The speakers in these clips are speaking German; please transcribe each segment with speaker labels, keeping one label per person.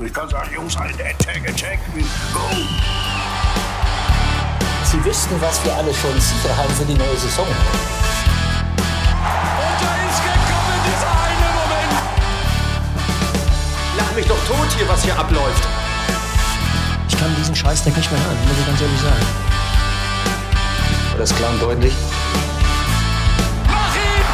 Speaker 1: Ich kann sagen, Jungs, Attack, go!
Speaker 2: Sie wüssten, was wir alle schon sicher haben für die neue Saison.
Speaker 3: Und da ist gekommen, dieser eine Moment.
Speaker 4: Lach mich doch tot hier, was hier abläuft.
Speaker 2: Ich kann diesen Scheißdreck nicht mehr hören, muss ich ganz ehrlich sagen.
Speaker 4: Das ist klar und deutlich.
Speaker 3: Mach ihn!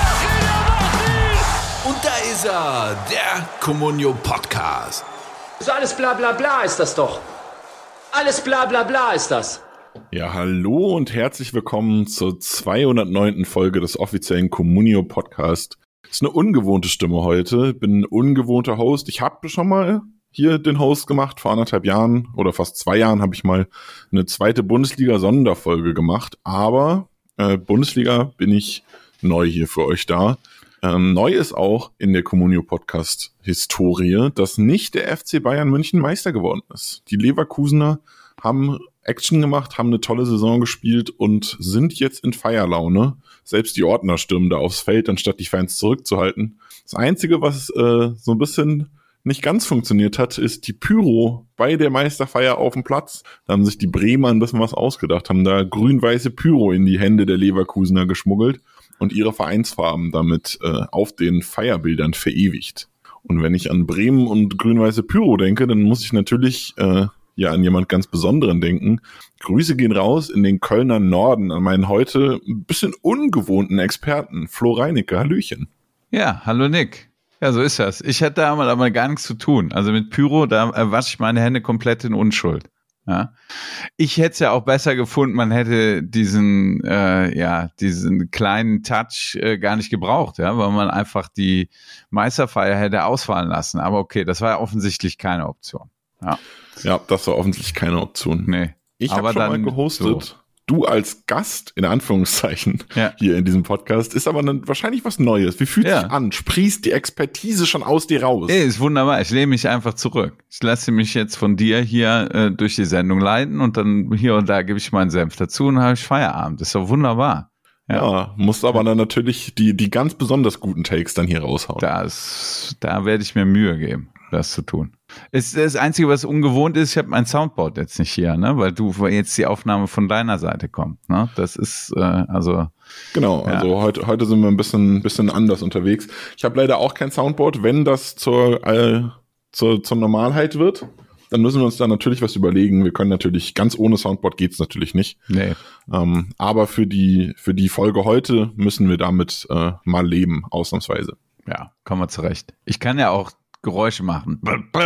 Speaker 5: Und da ist er, der Comunio Podcast.
Speaker 4: So alles bla bla bla ist das doch. Alles bla bla bla ist das.
Speaker 6: Ja, hallo und herzlich willkommen zur 209. Folge des offiziellen Comunio Podcast. Ist eine ungewohnte Stimme heute, bin ein ungewohnter Host. Ich habe schon mal hier den Host gemacht, vor 1,5 Jahren oder fast 2 Jahren habe ich mal eine zweite Bundesliga-Sonderfolge gemacht, aber Bundesliga bin ich neu hier für euch da. Neu ist auch in der Comunio-Podcast-Historie, dass nicht der FC Bayern München Meister geworden ist. Die Leverkusener haben Action gemacht, haben eine tolle Saison gespielt und sind jetzt in Feierlaune. Selbst die Ordner stürmen da aufs Feld, anstatt die Fans zurückzuhalten. Das Einzige, was so ein bisschen nicht ganz funktioniert hat, ist die Pyro bei der Meisterfeier auf dem Platz. Da haben sich die Bremer ein bisschen was ausgedacht, haben da grün-weiße Pyro in die Hände der Leverkusener geschmuggelt und ihre Vereinsfarben damit auf den Feierbildern verewigt. Und wenn ich an Bremen und grün-weiße Pyro denke, dann muss ich natürlich an jemand ganz Besonderen denken. Grüße gehen raus in den Kölner Norden an meinen heute ein bisschen ungewohnten Experten, Flo Reinecke. Hallöchen.
Speaker 7: Ja, hallo Nick. Ja, so ist das. Ich hätte damit aber gar nichts zu tun. Also mit Pyro, da wasche ich meine Hände komplett in Unschuld. Ja. Ich hätte es ja auch besser gefunden, man hätte diesen kleinen Touch gar nicht gebraucht, ja, weil man einfach die Meisterfeier hätte ausfallen lassen. Aber okay, das war ja offensichtlich keine Option. Ja,
Speaker 6: das war offensichtlich keine Option.
Speaker 7: Nee.
Speaker 6: Ich habe schon mal gehostet. So. Du als Gast, in Anführungszeichen, hier in diesem Podcast, ist aber wahrscheinlich was Neues. Wie fühlt sich an? Sprießt die Expertise schon aus dir raus?
Speaker 7: Ist wunderbar. Ich lehne mich einfach zurück. Ich lasse mich jetzt von dir hier durch die Sendung leiten und dann hier und da gebe ich meinen Senf dazu und dann habe ich Feierabend. Das ist doch wunderbar.
Speaker 6: Ja, musst aber dann natürlich die ganz besonders guten Takes dann hier raushauen.
Speaker 7: Da werde ich mir Mühe geben, das zu tun. Das Einzige, was ungewohnt ist, ich habe mein Soundboard jetzt nicht hier, ne, weil jetzt die Aufnahme von deiner Seite kommt. Ne? Das ist
Speaker 6: Genau, also heute sind wir ein bisschen anders unterwegs. Ich habe leider auch kein Soundboard. Wenn das zur Normalheit wird, dann müssen wir uns da natürlich was überlegen. Wir können natürlich, ganz ohne Soundboard geht's natürlich nicht.
Speaker 7: Nee.
Speaker 6: Aber für die Folge heute müssen wir damit mal leben, ausnahmsweise.
Speaker 7: Ja, kommen wir zurecht. Ich kann ja auch Geräusche machen.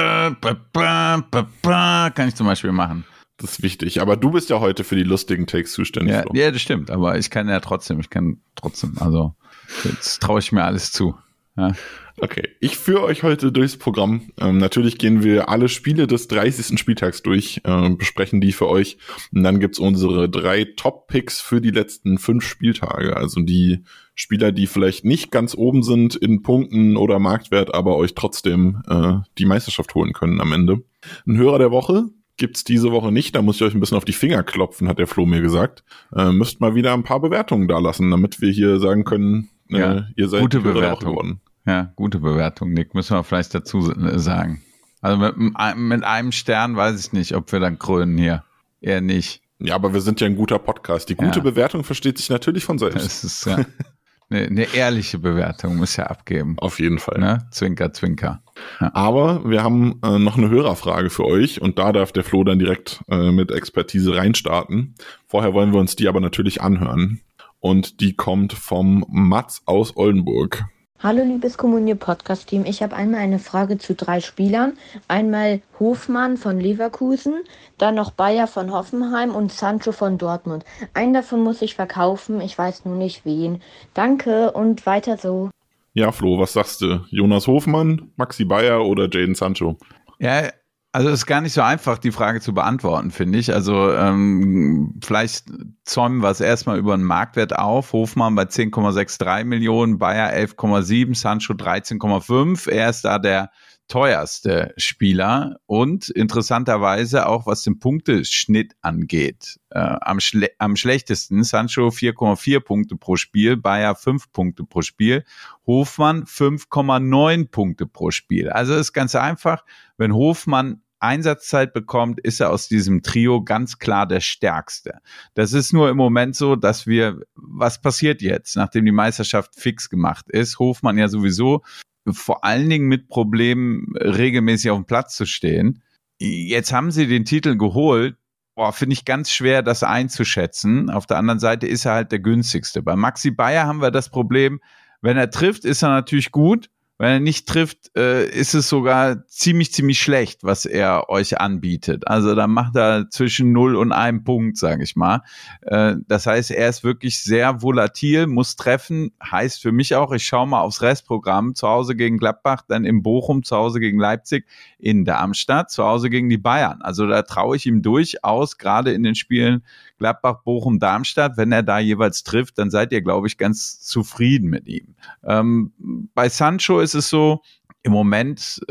Speaker 7: Kann ich zum Beispiel machen.
Speaker 6: Das ist wichtig. Aber du bist ja heute für die lustigen Takes zuständig.
Speaker 7: Ja, das stimmt. Aber ich kann trotzdem. Also jetzt traue ich mir alles zu. Ja.
Speaker 6: Okay, ich führe euch heute durchs Programm. Natürlich gehen wir alle Spiele des 30. Spieltags durch, besprechen die für euch. Und dann gibt's unsere 3 Top-Picks für die letzten 5 Spieltage. Also die Spieler, die vielleicht nicht ganz oben sind in Punkten oder Marktwert, aber euch trotzdem die Meisterschaft holen können am Ende. Ein Hörer der Woche gibt's diese Woche nicht. Da muss ich euch ein bisschen auf die Finger klopfen, hat der Flo mir gesagt. Müsst mal wieder ein paar Bewertungen da lassen, damit wir hier sagen können, ihr seid
Speaker 7: gute
Speaker 6: Hörer der Woche
Speaker 7: Bewertung
Speaker 6: geworden.
Speaker 7: Ja, gute Bewertung, Nick, müssen wir vielleicht dazu sagen. Also mit einem Stern weiß ich nicht, ob wir dann krönen hier. Eher nicht.
Speaker 6: Ja, aber wir sind ja ein guter Podcast. Die gute Bewertung versteht sich natürlich von selbst.
Speaker 7: Das ist eine ehrliche Bewertung, muss ja abgeben.
Speaker 6: Auf jeden Fall.
Speaker 7: Ne? Zwinker, zwinker. Ja.
Speaker 6: Aber wir haben noch eine Hörerfrage für euch und da darf der Flo dann direkt mit Expertise reinstarten. Vorher wollen wir uns die aber natürlich anhören. Und die kommt vom Mats aus Oldenburg.
Speaker 8: Hallo liebes Comunio-Podcast-Team, ich habe einmal eine Frage zu 3 Spielern. Einmal Hofmann von Leverkusen, dann noch Bayer von Hoffenheim und Sancho von Dortmund. Einen davon muss ich verkaufen, ich weiß nur nicht wen. Danke und weiter so.
Speaker 6: Ja, Flo, was sagst du? Jonas Hofmann, Maxi Bayer oder Jadon Sancho?
Speaker 7: Ja, also es ist gar nicht so einfach, die Frage zu beantworten, finde ich. Also vielleicht zäumen wir es erstmal über einen Marktwert auf. Hofmann bei 10,63 Millionen, Bayer 11,7, Sancho 13,5. Er ist da der teuerste Spieler und interessanterweise auch, was den Punkteschnitt angeht. Am schlechtesten Sancho 4,4 Punkte pro Spiel, Bayer 5 Punkte pro Spiel, Hofmann 5,9 Punkte pro Spiel. Also ist ganz einfach, wenn Hofmann Einsatzzeit bekommt, ist er aus diesem Trio ganz klar der Stärkste. Das ist nur im Moment so, dass was passiert jetzt, nachdem die Meisterschaft fix gemacht ist? Hofmann ja sowieso vor allen Dingen mit Problemen regelmäßig auf dem Platz zu stehen. Jetzt haben sie den Titel geholt. Finde ich ganz schwer, das einzuschätzen. Auf der anderen Seite ist er halt der günstigste. Bei Maxi Bayer haben wir das Problem, wenn er trifft, ist er natürlich gut. Wenn er nicht trifft, ist es sogar ziemlich schlecht, was er euch anbietet. Also da macht er zwischen 0 und 1 Punkt, sage ich mal. Das heißt, er ist wirklich sehr volatil, muss treffen. Heißt für mich auch, ich schaue mal aufs Restprogramm. Zu Hause gegen Gladbach, dann in Bochum, zu Hause gegen Leipzig, in Darmstadt, zu Hause gegen die Bayern. Also da traue ich ihm durchaus, gerade in den Spielen Gladbach, Bochum, Darmstadt, wenn er da jeweils trifft, dann seid ihr, glaube ich, ganz zufrieden mit ihm. Bei Sancho ist es so, im Moment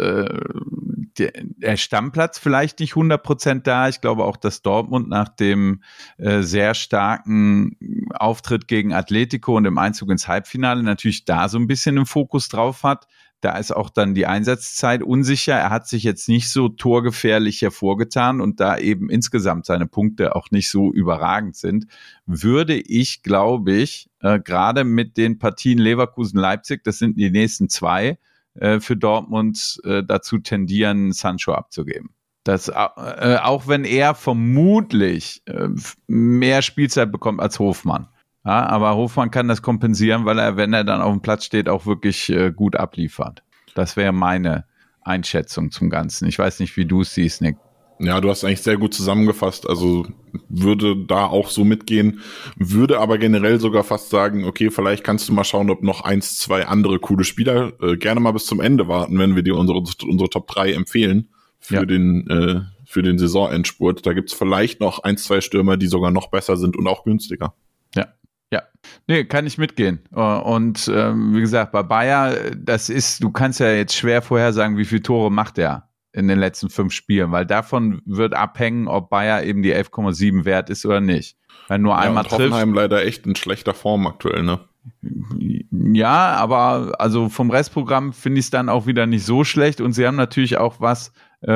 Speaker 7: der Stammplatz vielleicht nicht 100% da. Ich glaube auch, dass Dortmund nach dem sehr starken Auftritt gegen Atletico und dem Einzug ins Halbfinale natürlich da so ein bisschen im Fokus drauf hat. Da ist auch dann die Einsatzzeit unsicher. Er hat sich jetzt nicht so torgefährlich hervorgetan und da eben insgesamt seine Punkte auch nicht so überragend sind, würde ich, glaube ich, gerade mit den Partien Leverkusen-Leipzig, das sind die nächsten 2, für Dortmund dazu tendieren, Sancho abzugeben. Das, auch wenn er vermutlich mehr Spielzeit bekommt als Hofmann. Ja, aber Hofmann kann das kompensieren, weil er, wenn er dann auf dem Platz steht, auch wirklich gut abliefert. Das wäre meine Einschätzung zum Ganzen. Ich weiß nicht, wie du es siehst, Nick.
Speaker 6: Ja, du hast eigentlich sehr gut zusammengefasst. Also würde da auch so mitgehen, würde aber generell sogar fast sagen, okay, vielleicht kannst du mal schauen, ob noch 1, 2 andere coole Spieler gerne mal bis zum Ende warten, wenn wir dir unsere Top 3 empfehlen für den Saisonendspurt. Da gibt's vielleicht noch 1, 2 Stürmer, die sogar noch besser sind und auch günstiger.
Speaker 7: Ja, nee, kann ich mitgehen. Und wie gesagt, bei Bayer, du kannst ja jetzt schwer vorhersagen, wie viele Tore macht er in den letzten 5 Spielen, weil davon wird abhängen, ob Bayer eben die 11,7 wert ist oder nicht. Wenn nur einmal trifft.
Speaker 6: Hoffenheim leider echt in schlechter Form aktuell, ne?
Speaker 7: Ja, aber also vom Restprogramm finde ich es dann auch wieder nicht so schlecht und sie haben natürlich auch was,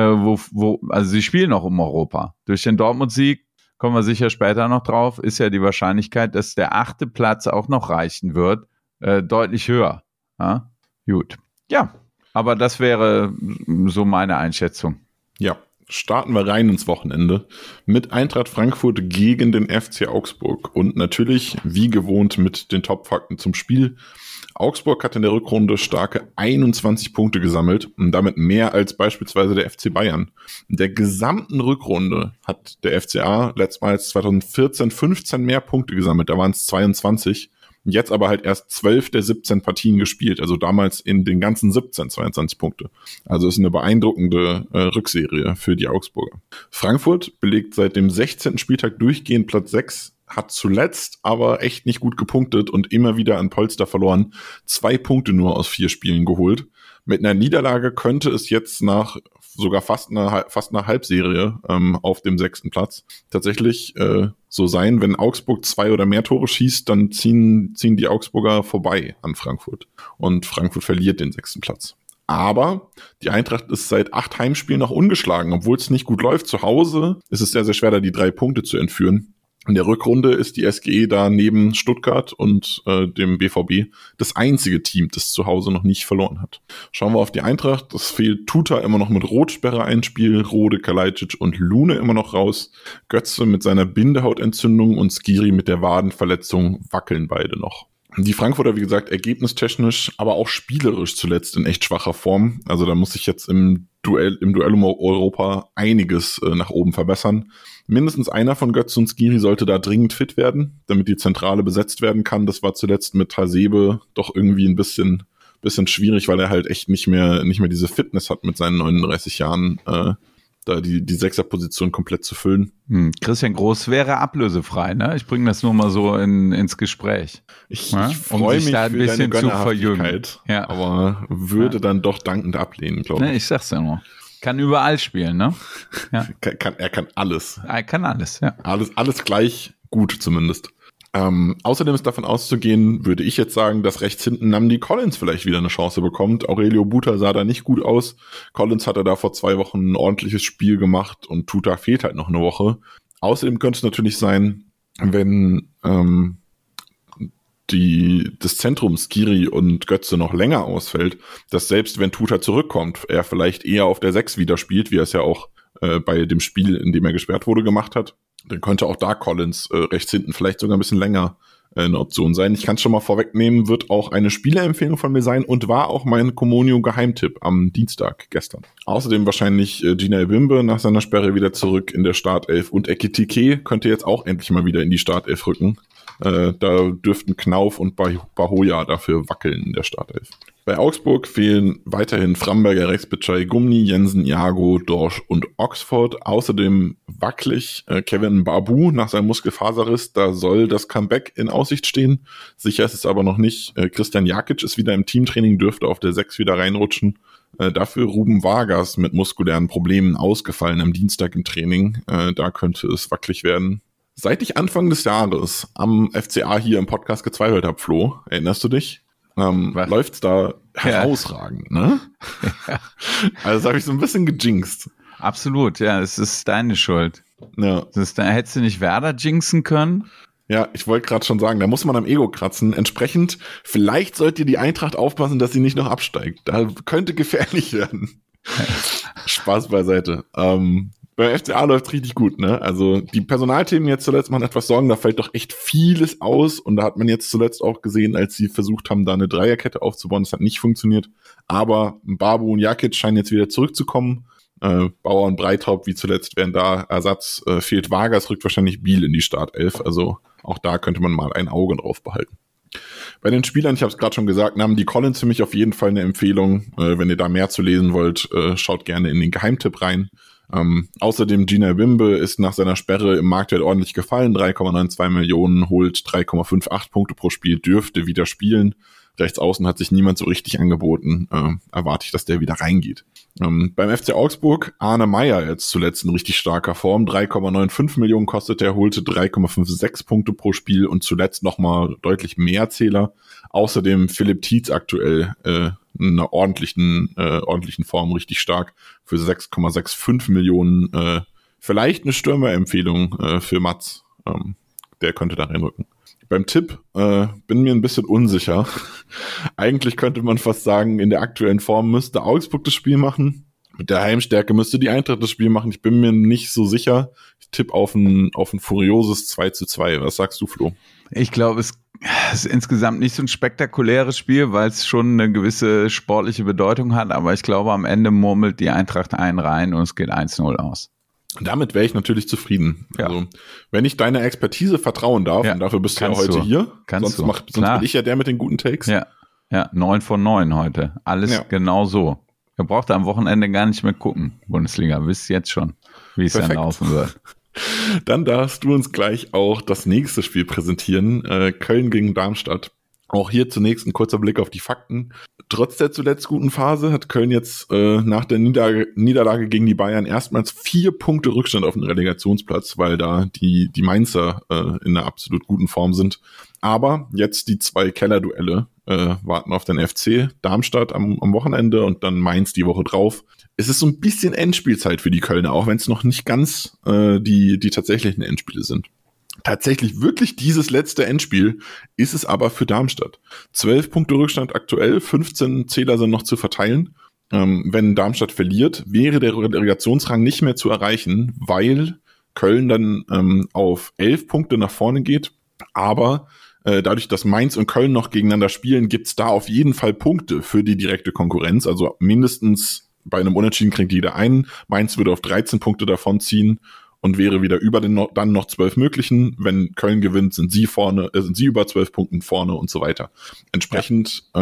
Speaker 7: also sie spielen noch um Europa. Durch den Dortmund-Sieg, kommen wir sicher später noch drauf, ist ja die Wahrscheinlichkeit, dass der 8. Platz auch noch reichen wird, deutlich höher. Ja? Gut. Ja, aber das wäre so meine Einschätzung.
Speaker 6: Ja, starten wir rein ins Wochenende mit Eintracht Frankfurt gegen den FC Augsburg und natürlich, wie gewohnt, mit den Top-Fakten zum Spiel. Augsburg hat in der Rückrunde starke 21 Punkte gesammelt und damit mehr als beispielsweise der FC Bayern. In der gesamten Rückrunde hat der FCA letztmals 2014, 15 mehr Punkte gesammelt, da waren es 22. Jetzt aber halt erst 12 der 17 Partien gespielt, also damals in den ganzen 17 22 Punkte. Also ist eine beeindruckende Rückserie für die Augsburger. Frankfurt belegt seit dem 16. Spieltag durchgehend Platz 6, hat zuletzt aber echt nicht gut gepunktet und immer wieder an Polster verloren. 2 Punkte nur aus 4 Spielen geholt. Mit einer Niederlage könnte es jetzt nach sogar fast einer Halbserie auf dem 6. Platz tatsächlich so sein. Wenn Augsburg 2 oder mehr Tore schießt, dann ziehen die Augsburger vorbei an Frankfurt. Und Frankfurt verliert den 6. Platz. Aber die Eintracht ist seit 8 Heimspielen noch ungeschlagen. Obwohl es nicht gut läuft zu Hause, ist es sehr, sehr schwer, da die 3 Punkte zu entführen. In der Rückrunde ist die SGE da neben Stuttgart und dem BVB das einzige Team, das zu Hause noch nicht verloren hat. Schauen wir auf die Eintracht. Es fehlt Tuta immer noch mit Rotsperre ein Spiel, Rode, Kalajdzic und Lune immer noch raus. Götze mit seiner Bindehautentzündung und Skiri mit der Wadenverletzung wackeln beide noch. Die Frankfurter, wie gesagt, ergebnistechnisch, aber auch spielerisch zuletzt in echt schwacher Form. Also da muss sich jetzt im Duell um Europa einiges nach oben verbessern. Mindestens einer von Götze und Skiri sollte da dringend fit werden, damit die Zentrale besetzt werden kann. Das war zuletzt mit Hasebe doch irgendwie ein bisschen bisschen schwierig, weil er halt echt nicht mehr diese Fitness hat mit seinen 39 Jahren, da die Sechserposition komplett zu füllen.
Speaker 7: Christian Groß wäre ablösefrei, ne? Ich bringe das nur mal so ins Gespräch.
Speaker 6: Ich
Speaker 7: Ja?
Speaker 6: freue mich
Speaker 7: da ein
Speaker 6: für
Speaker 7: bisschen
Speaker 6: deine
Speaker 7: zu verjüngen.
Speaker 6: Gönnerhaftigkeit,
Speaker 7: Ja.
Speaker 6: aber würde dann doch dankend ablehnen, glaube ich.
Speaker 7: Ne, ich sag's ja nur. Kann überall spielen, ne? Ja.
Speaker 6: Er kann alles.
Speaker 7: Er kann alles, ja.
Speaker 6: Alles gleich gut zumindest. Außerdem ist davon auszugehen, würde ich jetzt sagen, dass rechts hinten Nnamdi Collins vielleicht wieder eine Chance bekommt. Aurelio Buta sah da nicht gut aus. Collins hatte da vor 2 Wochen ein ordentliches Spiel gemacht und Tuta fehlt halt noch eine Woche. Außerdem könnte es natürlich sein, wenn das Zentrum Skiri und Götze noch länger ausfällt, dass selbst wenn Tuta zurückkommt, er vielleicht eher auf der 6 wieder spielt, wie er es ja auch bei dem Spiel, in dem er gesperrt wurde, gemacht hat. Dann könnte auch da Collins rechts hinten vielleicht sogar ein bisschen länger eine Option sein. Ich kann es schon mal vorwegnehmen, wird auch eine Spielerempfehlung von mir sein und war auch mein Comunio-Geheimtipp am Dienstag gestern. Außerdem wahrscheinlich Gina Ebimbe nach seiner Sperre wieder zurück in der Startelf und Ekitike könnte jetzt auch endlich mal wieder in die Startelf rücken. Da dürften Knauf und Bahoja dafür wackeln in der Startelf. Bei Augsburg fehlen weiterhin Framberger, Rex-Bitschei, Gumni, Jensen, Iago, Dorsch und Oxford. Außerdem wackelig Kevin Babu nach seinem Muskelfaserriss. Da soll das Comeback in Aussicht stehen. Sicher ist es aber noch nicht. Christian Jakic ist wieder im Teamtraining, dürfte auf der 6 wieder reinrutschen. Dafür Ruben Vargas mit muskulären Problemen ausgefallen am Dienstag im Training. Da könnte es wackelig werden. Seit ich Anfang des Jahres am FCA hier im Podcast gezweifelt habe, Flo, erinnerst du dich? Läuft's da herausragend, ne?
Speaker 7: Ja.
Speaker 6: Also das habe ich so ein bisschen gejinxt.
Speaker 7: Absolut, ja, es ist deine Schuld.
Speaker 6: Ja.
Speaker 7: Hättest du nicht Werder jinxen können?
Speaker 6: Ja, ich wollte gerade schon sagen, da muss man am Ego kratzen. Entsprechend, vielleicht sollt ihr die Eintracht aufpassen, dass sie nicht noch absteigt. Da könnte gefährlich werden. Spaß beiseite. Beim FCA läuft richtig gut, ne? Also die Personalthemen jetzt zuletzt machen etwas Sorgen, da fällt doch echt vieles aus und da hat man jetzt zuletzt auch gesehen, als sie versucht haben, da eine Dreierkette aufzubauen, das hat nicht funktioniert. Aber Babu und Jakic scheinen jetzt wieder zurückzukommen. Bauer und Breithaupt wie zuletzt wären da Ersatz. Fehlt Vargas, rückt wahrscheinlich Biel in die Startelf. Also auch da könnte man mal ein Auge drauf behalten. Bei den Spielern, ich habe es gerade schon gesagt, haben die Collins für mich auf jeden Fall eine Empfehlung. Wenn ihr da mehr zu lesen wollt, schaut gerne in den Geheimtipp rein. Außerdem Gina Ebimbe ist nach seiner Sperre im Marktwert ordentlich gefallen, 3,92 Millionen, holt 3,58 Punkte pro Spiel, dürfte wieder spielen. Rechts außen hat sich niemand so richtig angeboten, erwarte ich, dass der wieder reingeht. Beim FC Augsburg, Arne Meyer jetzt zuletzt in richtig starker Form, 3,95 Millionen kostet er, holte 3,56 Punkte pro Spiel und zuletzt nochmal deutlich mehr Zähler. Außerdem Philipp Tietz aktuell in einer ordentlichen Form richtig stark für 6,65 Millionen. Vielleicht eine Stürmerempfehlung für Mats. Der könnte da reinrücken. Beim Tipp bin mir ein bisschen unsicher. Eigentlich könnte man fast sagen, in der aktuellen Form müsste Augsburg das Spiel machen. Mit der Heimstärke müsste die Eintracht das Spiel machen. Ich bin mir nicht so sicher. Ich tippe auf ein furioses 2:2. Was sagst du, Flo?
Speaker 7: Ich glaube, es ist insgesamt nicht so ein spektakuläres Spiel, weil es schon eine gewisse sportliche Bedeutung hat. Aber ich glaube, am Ende murmelt die Eintracht einen rein und es geht 1:0 aus.
Speaker 6: Damit wäre ich natürlich zufrieden.
Speaker 7: Ja.
Speaker 6: Also, wenn ich deiner Expertise vertrauen darf, und dafür bist du ja heute hier, sonst bin ich ja der mit den guten Takes.
Speaker 7: Ja, 9 von 9 heute. Alles genau so. Ihr braucht am Wochenende gar nicht mehr gucken, Bundesliga. Wisst jetzt schon, wie es dann laufen wird.
Speaker 6: Dann darfst du uns gleich auch das nächste Spiel präsentieren. Köln gegen Darmstadt. Auch hier zunächst ein kurzer Blick auf die Fakten. Trotz der zuletzt guten Phase hat Köln jetzt nach der Niederlage gegen die Bayern erstmals 4 Punkte Rückstand auf den Relegationsplatz, weil da die Mainzer in einer absolut guten Form sind. Aber jetzt die 2 Kellerduelle warten auf den FC. Darmstadt am Wochenende und dann Mainz die Woche drauf. Es ist so ein bisschen Endspielzeit für die Kölner, auch wenn es noch nicht ganz die tatsächlichen Endspiele sind. Tatsächlich wirklich dieses letzte Endspiel ist es aber für Darmstadt. 12 Punkte Rückstand aktuell, 15 Zähler sind noch zu verteilen. Wenn Darmstadt verliert, wäre der Relegationsrang nicht mehr zu erreichen, weil Köln dann auf 11 Punkte nach vorne geht. Aber dadurch, dass Mainz und Köln noch gegeneinander spielen, gibt's da auf jeden Fall Punkte für die direkte Konkurrenz. Also mindestens bei einem Unentschieden kriegt jeder einen. Mainz würde auf 13 Punkte davonziehen und wäre wieder über dann noch 12 möglichen. Wenn Köln gewinnt, sind sie über 12 Punkten vorne und so weiter. Entsprechend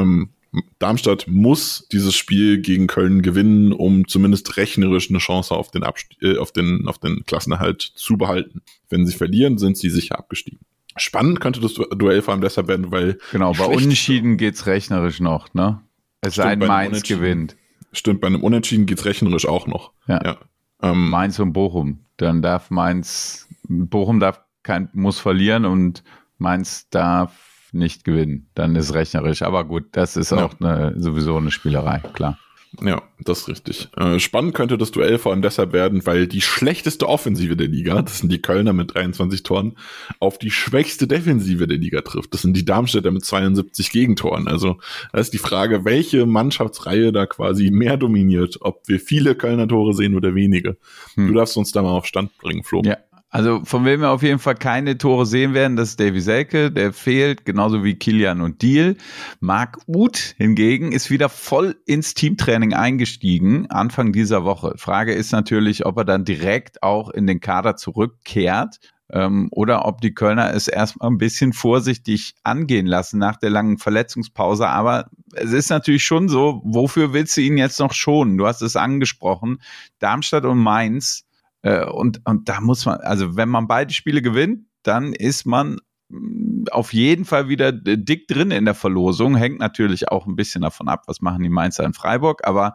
Speaker 6: Darmstadt muss dieses Spiel gegen Köln gewinnen, um zumindest rechnerisch eine Chance auf den Klassenerhalt zu behalten. Wenn sie verlieren, sind sie sicher abgestiegen. Spannend könnte das Duell vor allem deshalb werden, weil...
Speaker 7: Genau, bei Unentschieden geht's rechnerisch noch, ne? Es sei denn, Mainz gewinnt.
Speaker 6: Stimmt, bei einem Unentschieden geht's rechnerisch auch noch.
Speaker 7: Ja. Mainz und Bochum. Dann darf Bochum muss verlieren und Mainz darf nicht gewinnen. Dann ist rechnerisch. Aber gut, das ist auch sowieso eine Spielerei, klar.
Speaker 6: Ja, das ist richtig. Spannend könnte das Duell vor allem deshalb werden, weil die schlechteste Offensive der Liga, das sind die Kölner mit 23 Toren, auf die schwächste Defensive der Liga trifft. Das sind die Darmstädter mit 72 Gegentoren. Also da ist die Frage, welche Mannschaftsreihe da quasi mehr dominiert, ob wir viele Kölner Tore sehen oder wenige. Du darfst uns da mal auf Stand bringen, Flo.
Speaker 7: Ja. Also von wem wir auf jeden Fall keine Tore sehen werden, das ist Davy Selke, der fehlt, genauso wie Kilian und Diel. Marc Uth hingegen ist wieder voll ins Teamtraining eingestiegen, Anfang dieser Woche. Frage ist natürlich, ob er dann direkt auch in den Kader zurückkehrt oder ob die Kölner es erstmal ein bisschen vorsichtig angehen lassen nach der langen Verletzungspause. Aber es ist natürlich schon so, wofür willst du ihn jetzt noch schonen? Du hast es angesprochen, Darmstadt und Mainz. Und da muss man, also wenn man beide Spiele gewinnt, dann ist man auf jeden Fall wieder dick drin in der Verlosung. Hängt natürlich auch ein bisschen davon ab, was machen die Mainzer in Freiburg. Aber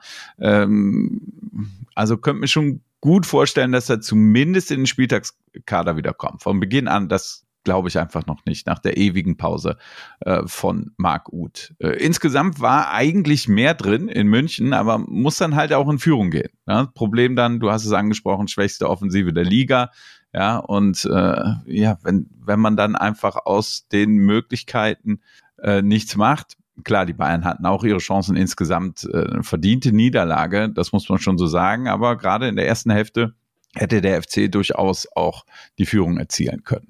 Speaker 7: also könnte mir schon gut vorstellen, dass er zumindest in den Spieltagskader wiederkommt. Von Beginn an, das glaube ich einfach noch nicht, nach der ewigen Pause von Marc Uth. Insgesamt war eigentlich mehr drin in München, aber muss dann halt auch in Führung gehen. Ja? Problem dann, du hast es angesprochen, schwächste Offensive der Liga. Ja, und wenn man dann einfach aus den Möglichkeiten nichts macht, klar, die Bayern hatten auch ihre Chancen, insgesamt verdiente Niederlage, das muss man schon so sagen, aber gerade in der ersten Hälfte hätte der FC durchaus auch die Führung erzielen können.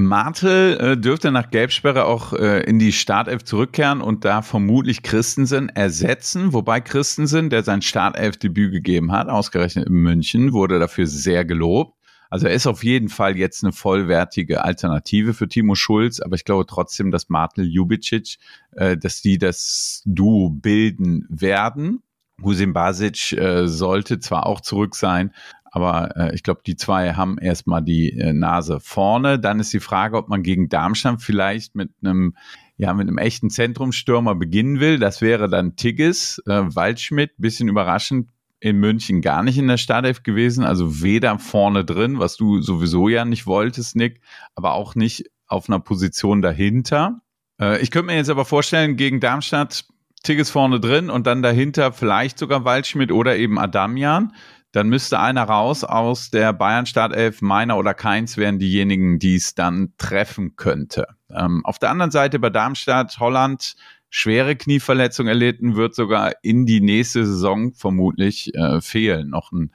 Speaker 7: Martel dürfte nach Gelbsperre auch in die Startelf zurückkehren und da vermutlich Christensen ersetzen, wobei Christensen, der sein Startelf-Debüt gegeben hat, ausgerechnet in München, wurde dafür sehr gelobt. Also er ist auf jeden Fall jetzt eine vollwertige Alternative für Timo Schulz, aber ich glaube trotzdem, dass Martel Ljubicic, dass die das Duo bilden werden. Husein Basic sollte zwar auch zurück sein, aber ich glaube, die zwei haben erstmal die Nase vorne. Dann ist die Frage, ob man gegen Darmstadt vielleicht mit einem echten Zentrumsstürmer beginnen will. Das wäre dann Tigges, Waldschmidt, bisschen überraschend, in München gar nicht in der Startelf gewesen. Also weder vorne drin, was du sowieso ja nicht wolltest, Nick, aber auch nicht auf einer Position dahinter. Ich könnte mir jetzt aber vorstellen, gegen Darmstadt Tigges vorne drin und dann dahinter vielleicht sogar Waldschmidt oder eben Adamian. Dann müsste einer raus aus der Bayern-Startelf, meiner oder keins wären diejenigen, die es dann treffen könnte. Auf der anderen Seite bei Darmstadt, Holland, schwere Knieverletzung erlitten, wird sogar in die nächste Saison vermutlich fehlen. Noch ein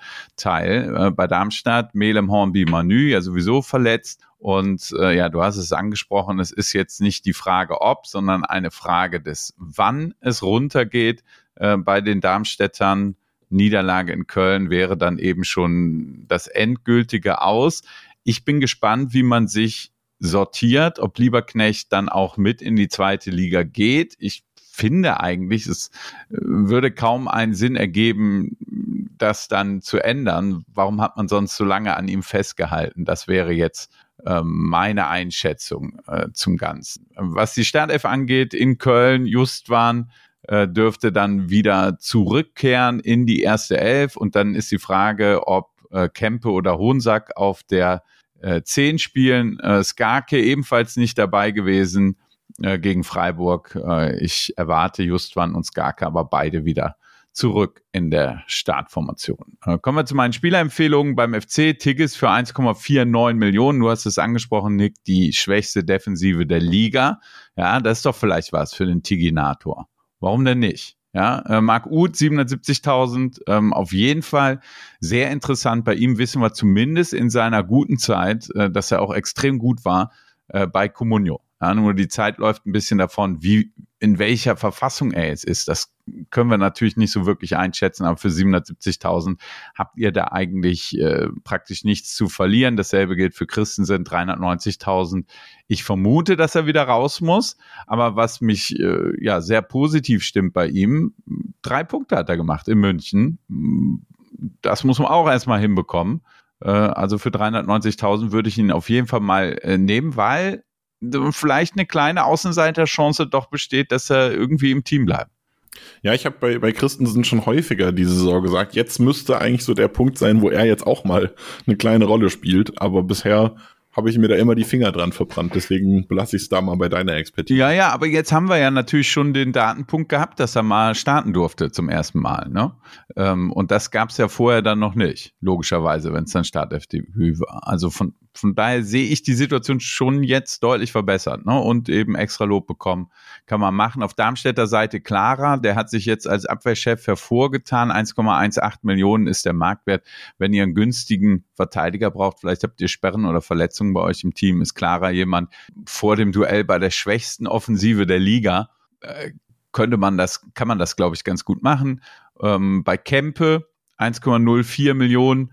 Speaker 7: Teil. Bei Darmstadt, Melem Hornby Manu, ja sowieso verletzt. Und du hast es angesprochen, es ist jetzt nicht die Frage ob, sondern eine Frage des wann es runtergeht bei den Darmstädtern. Niederlage in Köln wäre dann eben schon das endgültige Aus. Ich bin gespannt, wie man sich sortiert, ob Lieberknecht dann auch mit in die zweite Liga geht. Ich finde eigentlich, es würde kaum einen Sinn ergeben, das dann zu ändern. Warum hat man sonst so lange an ihm festgehalten? Das wäre jetzt meine Einschätzung zum Ganzen. Was die Startelf angeht, in Köln, Justwan dürfte dann wieder zurückkehren in die erste Elf und dann ist die Frage, ob Kempe oder Honsack auf der 10 spielen. Skarke ebenfalls nicht dabei gewesen gegen Freiburg. Ich erwarte Justwan und Skarke aber beide wieder zurück in der Startformation. Kommen wir zu meinen Spielerempfehlungen beim FC. Tigges für 1,49 Millionen. Du hast es angesprochen, Nick, die schwächste Defensive der Liga. Ja, das ist doch vielleicht was für den Tiginator. Warum denn nicht? Ja, Marc Uth, 770.000, auf jeden Fall sehr interessant. Bei ihm wissen wir zumindest in seiner guten Zeit, dass er auch extrem gut war bei Comunio. Ja, nur die Zeit läuft ein bisschen davon, in welcher Verfassung er jetzt ist. Das können wir natürlich nicht so wirklich einschätzen, aber für 770.000 habt ihr da eigentlich praktisch nichts zu verlieren. Dasselbe gilt für Christensen, 390.000. Ich vermute, dass er wieder raus muss, aber was mich sehr positiv stimmt bei ihm, 3 Punkte hat er gemacht in München. Das muss man auch erstmal hinbekommen. Also für 390.000 würde ich ihn auf jeden Fall mal nehmen, weil vielleicht eine kleine Außenseiterchance doch besteht, dass er irgendwie im Team bleibt.
Speaker 6: Ja, ich habe bei Christensen schon häufiger diese Saison gesagt, jetzt müsste eigentlich so der Punkt sein, wo er jetzt auch mal eine kleine Rolle spielt, aber bisher habe ich mir da immer die Finger dran verbrannt, deswegen belasse ich es da mal bei deiner Expertise.
Speaker 7: Ja, aber jetzt haben wir ja natürlich schon den Datenpunkt gehabt, dass er mal starten durfte zum ersten Mal, ne? Und das gab es ja vorher dann noch nicht, logischerweise, wenn es dann Startelfdebüt war. Also von daher sehe ich die Situation schon jetzt deutlich verbessert, ne? Und eben extra Lob bekommen, kann man machen. Auf Darmstädter Seite Clara, der hat sich jetzt als Abwehrchef hervorgetan, 1,18 Millionen ist der Marktwert. Wenn ihr einen günstigen Verteidiger braucht, vielleicht habt ihr Sperren oder Verletzungen bei euch im Team, ist Clara jemand vor dem Duell bei der schwächsten Offensive der Liga, kann man das, glaube ich, ganz gut machen. Bei Kempe 1,04 Millionen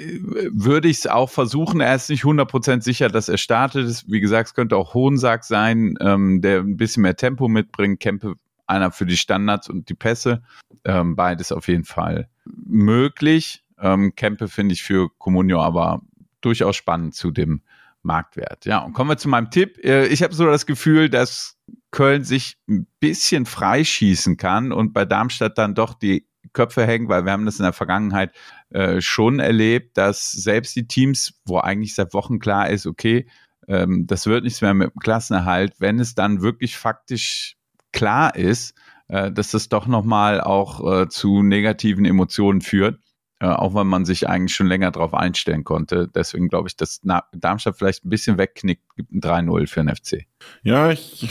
Speaker 7: würde ich es auch versuchen. Er ist nicht 100% sicher, dass er startet. Wie gesagt, es könnte auch Hohensack sein, der ein bisschen mehr Tempo mitbringt. Kempe einer für die Standards und die Pässe. Beides auf jeden Fall möglich. Kempe finde ich für Comunio aber durchaus spannend zu dem Marktwert. Ja, und kommen wir zu meinem Tipp. Ich habe so das Gefühl, dass Köln sich ein bisschen freischießen kann und bei Darmstadt dann doch die Köpfe hängen, weil wir haben das in der Vergangenheit schon erlebt, dass selbst die Teams, wo eigentlich seit Wochen klar ist, okay, das wird nichts mehr mit dem Klassenerhalt, wenn es dann wirklich faktisch klar ist, dass das doch nochmal auch zu negativen Emotionen führt, auch wenn man sich eigentlich schon länger darauf einstellen konnte. Deswegen glaube ich, dass Darmstadt vielleicht ein bisschen wegknickt, gibt ein 3-0 für den FC.
Speaker 6: Ja, ich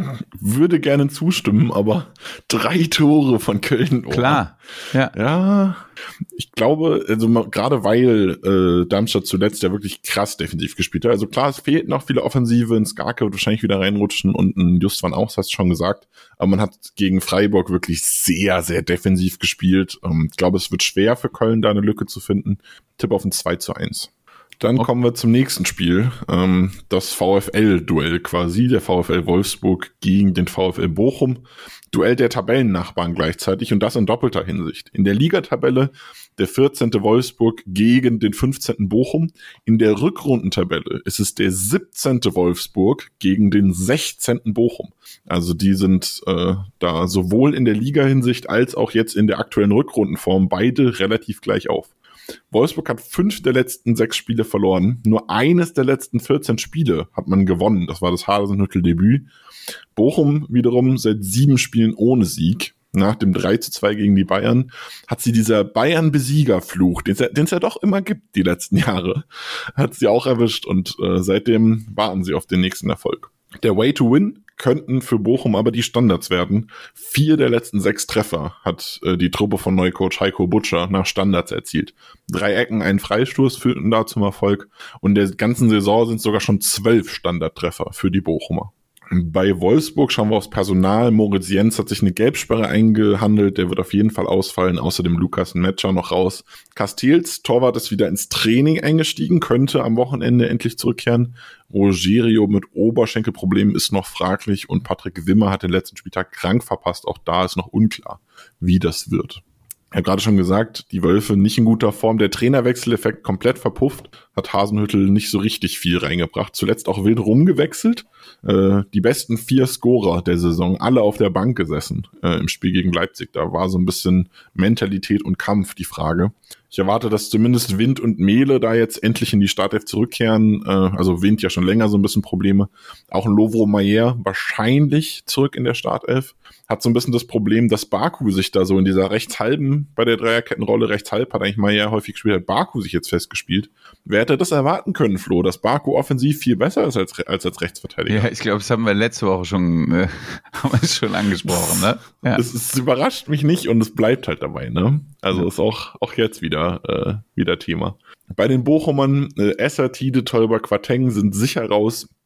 Speaker 6: würde gerne zustimmen, aber 3 Tore von Köln. Oh.
Speaker 7: Klar, ja.
Speaker 6: Ja, ich glaube, also gerade weil Darmstadt zuletzt ja wirklich krass defensiv gespielt hat. Also klar, es fehlt noch viele Offensive, ein Skarke wird wahrscheinlich wieder reinrutschen und ein Justwan auch, das hast du schon gesagt. Aber man hat gegen Freiburg wirklich sehr, sehr defensiv gespielt. Ich glaube, es wird schwer für Köln, da eine Lücke zu finden. Tipp auf ein 2-1. Dann kommen wir zum nächsten Spiel, das VfL-Duell quasi, der VfL Wolfsburg gegen den VfL Bochum. Duell der Tabellennachbarn gleichzeitig und das in doppelter Hinsicht. In der Ligatabelle der 14. Wolfsburg gegen den 15. Bochum. In der Rückrundentabelle ist es der 17. Wolfsburg gegen den 16. Bochum. Also die sind da sowohl in der Liga-Hinsicht als auch jetzt in der aktuellen Rückrundenform beide relativ gleich auf. Wolfsburg hat 5 der letzten 6 Spiele verloren. Nur eines der letzten 14 Spiele hat man gewonnen. Das war das Hasenhüttl-Debüt. Bochum wiederum seit 7 Spielen ohne Sieg. Nach dem 3-2 gegen die Bayern hat sie dieser Bayern-Besiegerfluch, den es ja doch immer gibt die letzten Jahre, hat sie auch erwischt und seitdem warten sie auf den nächsten Erfolg. Der Way to Win könnten für Bochum aber die Standards werden. 4 der letzten 6 Treffer hat die Truppe von Neucoach Heiko Butscher nach Standards erzielt. 3 Ecken, ein Freistoß führten da zum Erfolg und der ganzen Saison sind sogar schon 12 Standardtreffer für die Bochumer. Bei Wolfsburg schauen wir aufs Personal. Moritz Jens hat sich eine Gelbsperre eingehandelt. Der wird auf jeden Fall ausfallen. Außerdem Lukas Metscher noch raus. Castells Torwart ist wieder ins Training eingestiegen, könnte am Wochenende endlich zurückkehren. Rogerio mit Oberschenkelproblemen ist noch fraglich und Patrick Wimmer hat den letzten Spieltag krank verpasst. Auch da ist noch unklar, wie das wird. Ich habe gerade schon gesagt, die Wölfe nicht in guter Form. Der Trainerwechseleffekt komplett verpufft. Hat Hasenhüttl nicht so richtig viel reingebracht. Zuletzt auch wild rumgewechselt. Die besten 4 Scorer der Saison, alle auf der Bank gesessen im Spiel gegen Leipzig. Da war so ein bisschen Mentalität und Kampf die Frage. Ich erwarte, dass zumindest Wind und Mehle da jetzt endlich in die Startelf zurückkehren. Also Wind ja schon länger so ein bisschen Probleme. Auch ein Lovro Mayer wahrscheinlich zurück in der Startelf. Hat so ein bisschen das Problem, dass Baku sich da so in dieser rechtshalben, bei der Dreierkettenrolle rechtshalb hat eigentlich Mayer häufig gespielt, hat Baku sich jetzt festgespielt. Wer hätte das erwarten können, Flo, dass Baku offensiv viel besser ist als Rechtsverteidiger?
Speaker 7: Ja, ich glaube, das haben wir letzte Woche schon angesprochen, ne? Ja.
Speaker 6: Es überrascht mich nicht und es bleibt halt dabei, ne? Also ist auch jetzt wieder Thema. Bei den Bochumern, Esser, Tide, Tolber, Quateng sind sicher raus.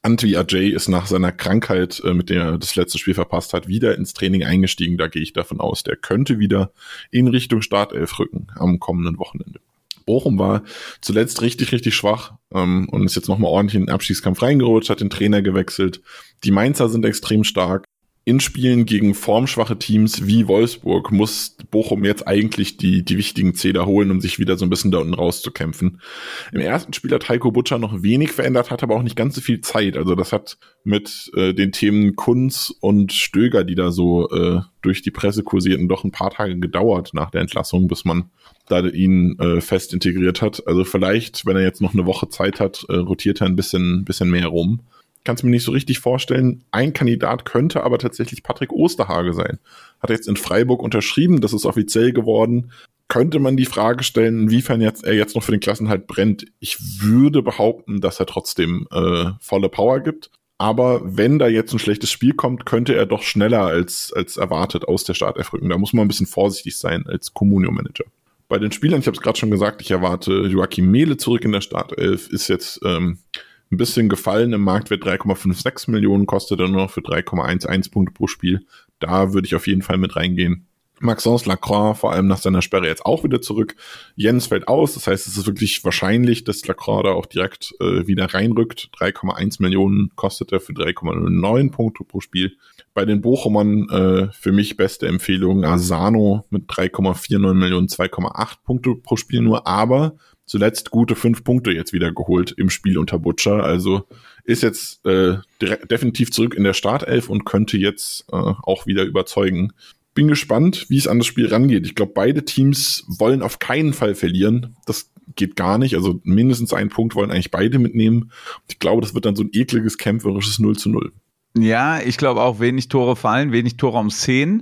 Speaker 6: Antwi Ajay ist nach seiner Krankheit, mit der er das letzte Spiel verpasst hat, wieder ins Training eingestiegen. Da gehe ich davon aus, der könnte wieder in Richtung Startelf rücken am kommenden Wochenende. Bochum war zuletzt richtig, richtig schwach und ist jetzt nochmal ordentlich in den Abstiegskampf reingerutscht, hat den Trainer gewechselt. Die Mainzer sind extrem stark. In Spielen gegen formschwache Teams wie Wolfsburg muss Bochum jetzt eigentlich die wichtigen Zähler holen, um sich wieder so ein bisschen da unten rauszukämpfen. Im ersten Spiel hat Heiko Butscher noch wenig verändert, hat aber auch nicht ganz so viel Zeit. Also das hat mit den Themen Kunz und Stöger, die da so durch die Presse kursierten, doch ein paar Tage gedauert nach der Entlassung, bis man da ihn fest integriert hat. Also vielleicht, wenn er jetzt noch eine Woche Zeit hat, rotiert er ein bisschen mehr rum. Kann es mir nicht so richtig vorstellen. Ein Kandidat könnte aber tatsächlich Patrick Osterhage sein. Hat jetzt in Freiburg unterschrieben, das ist offiziell geworden. Könnte man die Frage stellen, inwiefern er jetzt noch für den Klassenhalt brennt? Ich würde behaupten, dass er trotzdem volle Power gibt. Aber wenn da jetzt ein schlechtes Spiel kommt, könnte er doch schneller als erwartet aus der Startelf rücken. Da muss man ein bisschen vorsichtig sein als Comunio-Manager. Bei den Spielern, ich habe es gerade schon gesagt, ich erwarte Joachim Mehle zurück in der Startelf, ist jetzt ein bisschen gefallen im Marktwert, 3,56 Millionen, kostet er nur noch für 3,11 Punkte pro Spiel. Da würde ich auf jeden Fall mit reingehen. Maxence Lacroix, vor allem nach seiner Sperre, jetzt auch wieder zurück. Jens fällt aus, das heißt, es ist wirklich wahrscheinlich, dass Lacroix da auch direkt wieder reinrückt. 3,1 Millionen kostet er für 3,09 Punkte pro Spiel. Bei den Bochumern für mich beste Empfehlung Asano mit 3,49 Millionen, 2,8 Punkte pro Spiel nur, aber zuletzt gute 5 Punkte jetzt wieder geholt im Spiel unter Butscher. Also ist jetzt definitiv zurück in der Startelf und könnte jetzt auch wieder überzeugen. Bin gespannt, wie es an das Spiel rangeht. Ich glaube, beide Teams wollen auf keinen Fall verlieren. Das geht gar nicht. Also mindestens einen Punkt wollen eigentlich beide mitnehmen. Ich glaube, das wird dann so ein ekliges, kämpferisches 0:0.
Speaker 7: Ja, ich glaube auch, wenig Tore fallen, wenig Tore um 10.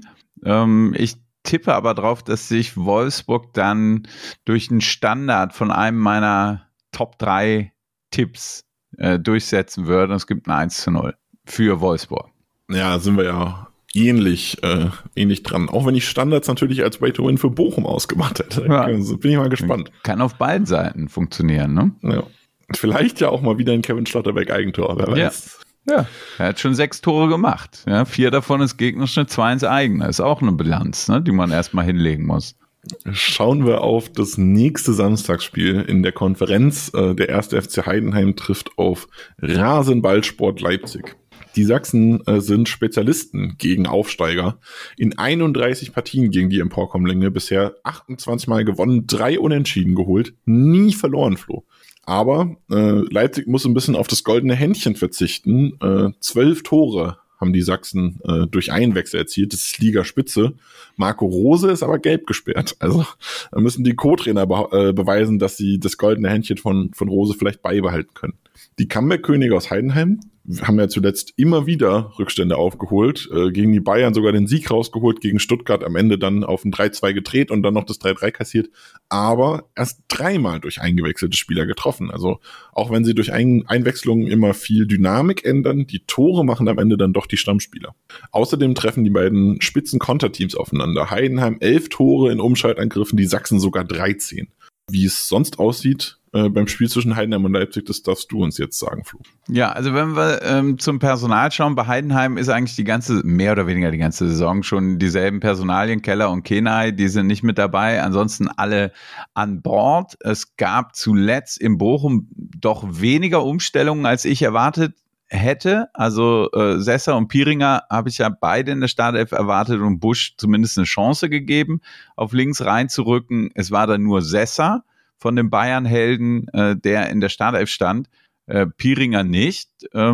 Speaker 7: Ich tippe aber drauf, dass sich Wolfsburg dann durch einen Standard von einem meiner Top 3 Tipps durchsetzen würde. Es gibt ein 1:0 für Wolfsburg.
Speaker 6: Ja, sind wir ja ähnlich dran. Auch wenn ich Standards natürlich als Way-to-Win für Bochum ausgemacht hätte. Ja. Also bin ich mal gespannt.
Speaker 7: Kann auf beiden Seiten funktionieren, ne?
Speaker 6: Ja. Vielleicht ja auch mal wieder ein Kevin Schlotterbeck-Eigentor, wer weiß.
Speaker 7: Ja, er hat schon 6 Tore gemacht. Ja, 4 davon ist Gegnerschnitt, 2 ins eigene. Ist auch eine Bilanz, ne, die man erstmal hinlegen muss.
Speaker 6: Schauen wir auf das nächste Samstagsspiel in der Konferenz. Der 1. FC Heidenheim trifft auf Rasenballsport Leipzig. Die Sachsen sind Spezialisten gegen Aufsteiger. In 31 Partien gegen die Emporkommlinge bisher 28 Mal gewonnen, 3 Unentschieden geholt, nie verloren, Flo. Aber Leipzig muss ein bisschen auf das goldene Händchen verzichten. 12 Tore haben die Sachsen durch Einwechsel erzielt. Das ist Ligaspitze. Marco Rose ist aber gelb gesperrt. Also da müssen die Co-Trainer beweisen, dass sie das goldene Händchen von Rose vielleicht beibehalten können. Die Comeback-Könige aus Heidenheim haben ja zuletzt immer wieder Rückstände aufgeholt, gegen die Bayern sogar den Sieg rausgeholt, gegen Stuttgart am Ende dann auf ein 3-2 gedreht und dann noch das 3-3 kassiert, aber erst 3-mal durch eingewechselte Spieler getroffen. Also auch wenn sie durch Einwechslungen immer viel Dynamik ändern, die Tore machen am Ende dann doch die Stammspieler. Außerdem treffen die beiden Spitzen-Konterteams aufeinander. Heidenheim 11 Tore in Umschaltangriffen, die Sachsen sogar 13. Wie es sonst aussieht beim Spiel zwischen Heidenheim und Leipzig, das darfst du uns jetzt sagen, Flo.
Speaker 7: Ja, also wenn wir zum Personal schauen, bei Heidenheim ist eigentlich mehr oder weniger die ganze Saison schon dieselben Personalien, Keller und Kenai, die sind nicht mit dabei, ansonsten alle an Bord. Es gab zuletzt in Bochum doch weniger Umstellungen, als ich erwartet hätte. Also Sessa und Piringer habe ich ja beide in der Startelf erwartet und Busch zumindest eine Chance gegeben, auf links reinzurücken. Es war dann nur Sessa von den Bayern-Helden, der in der Startelf stand. Piringer nicht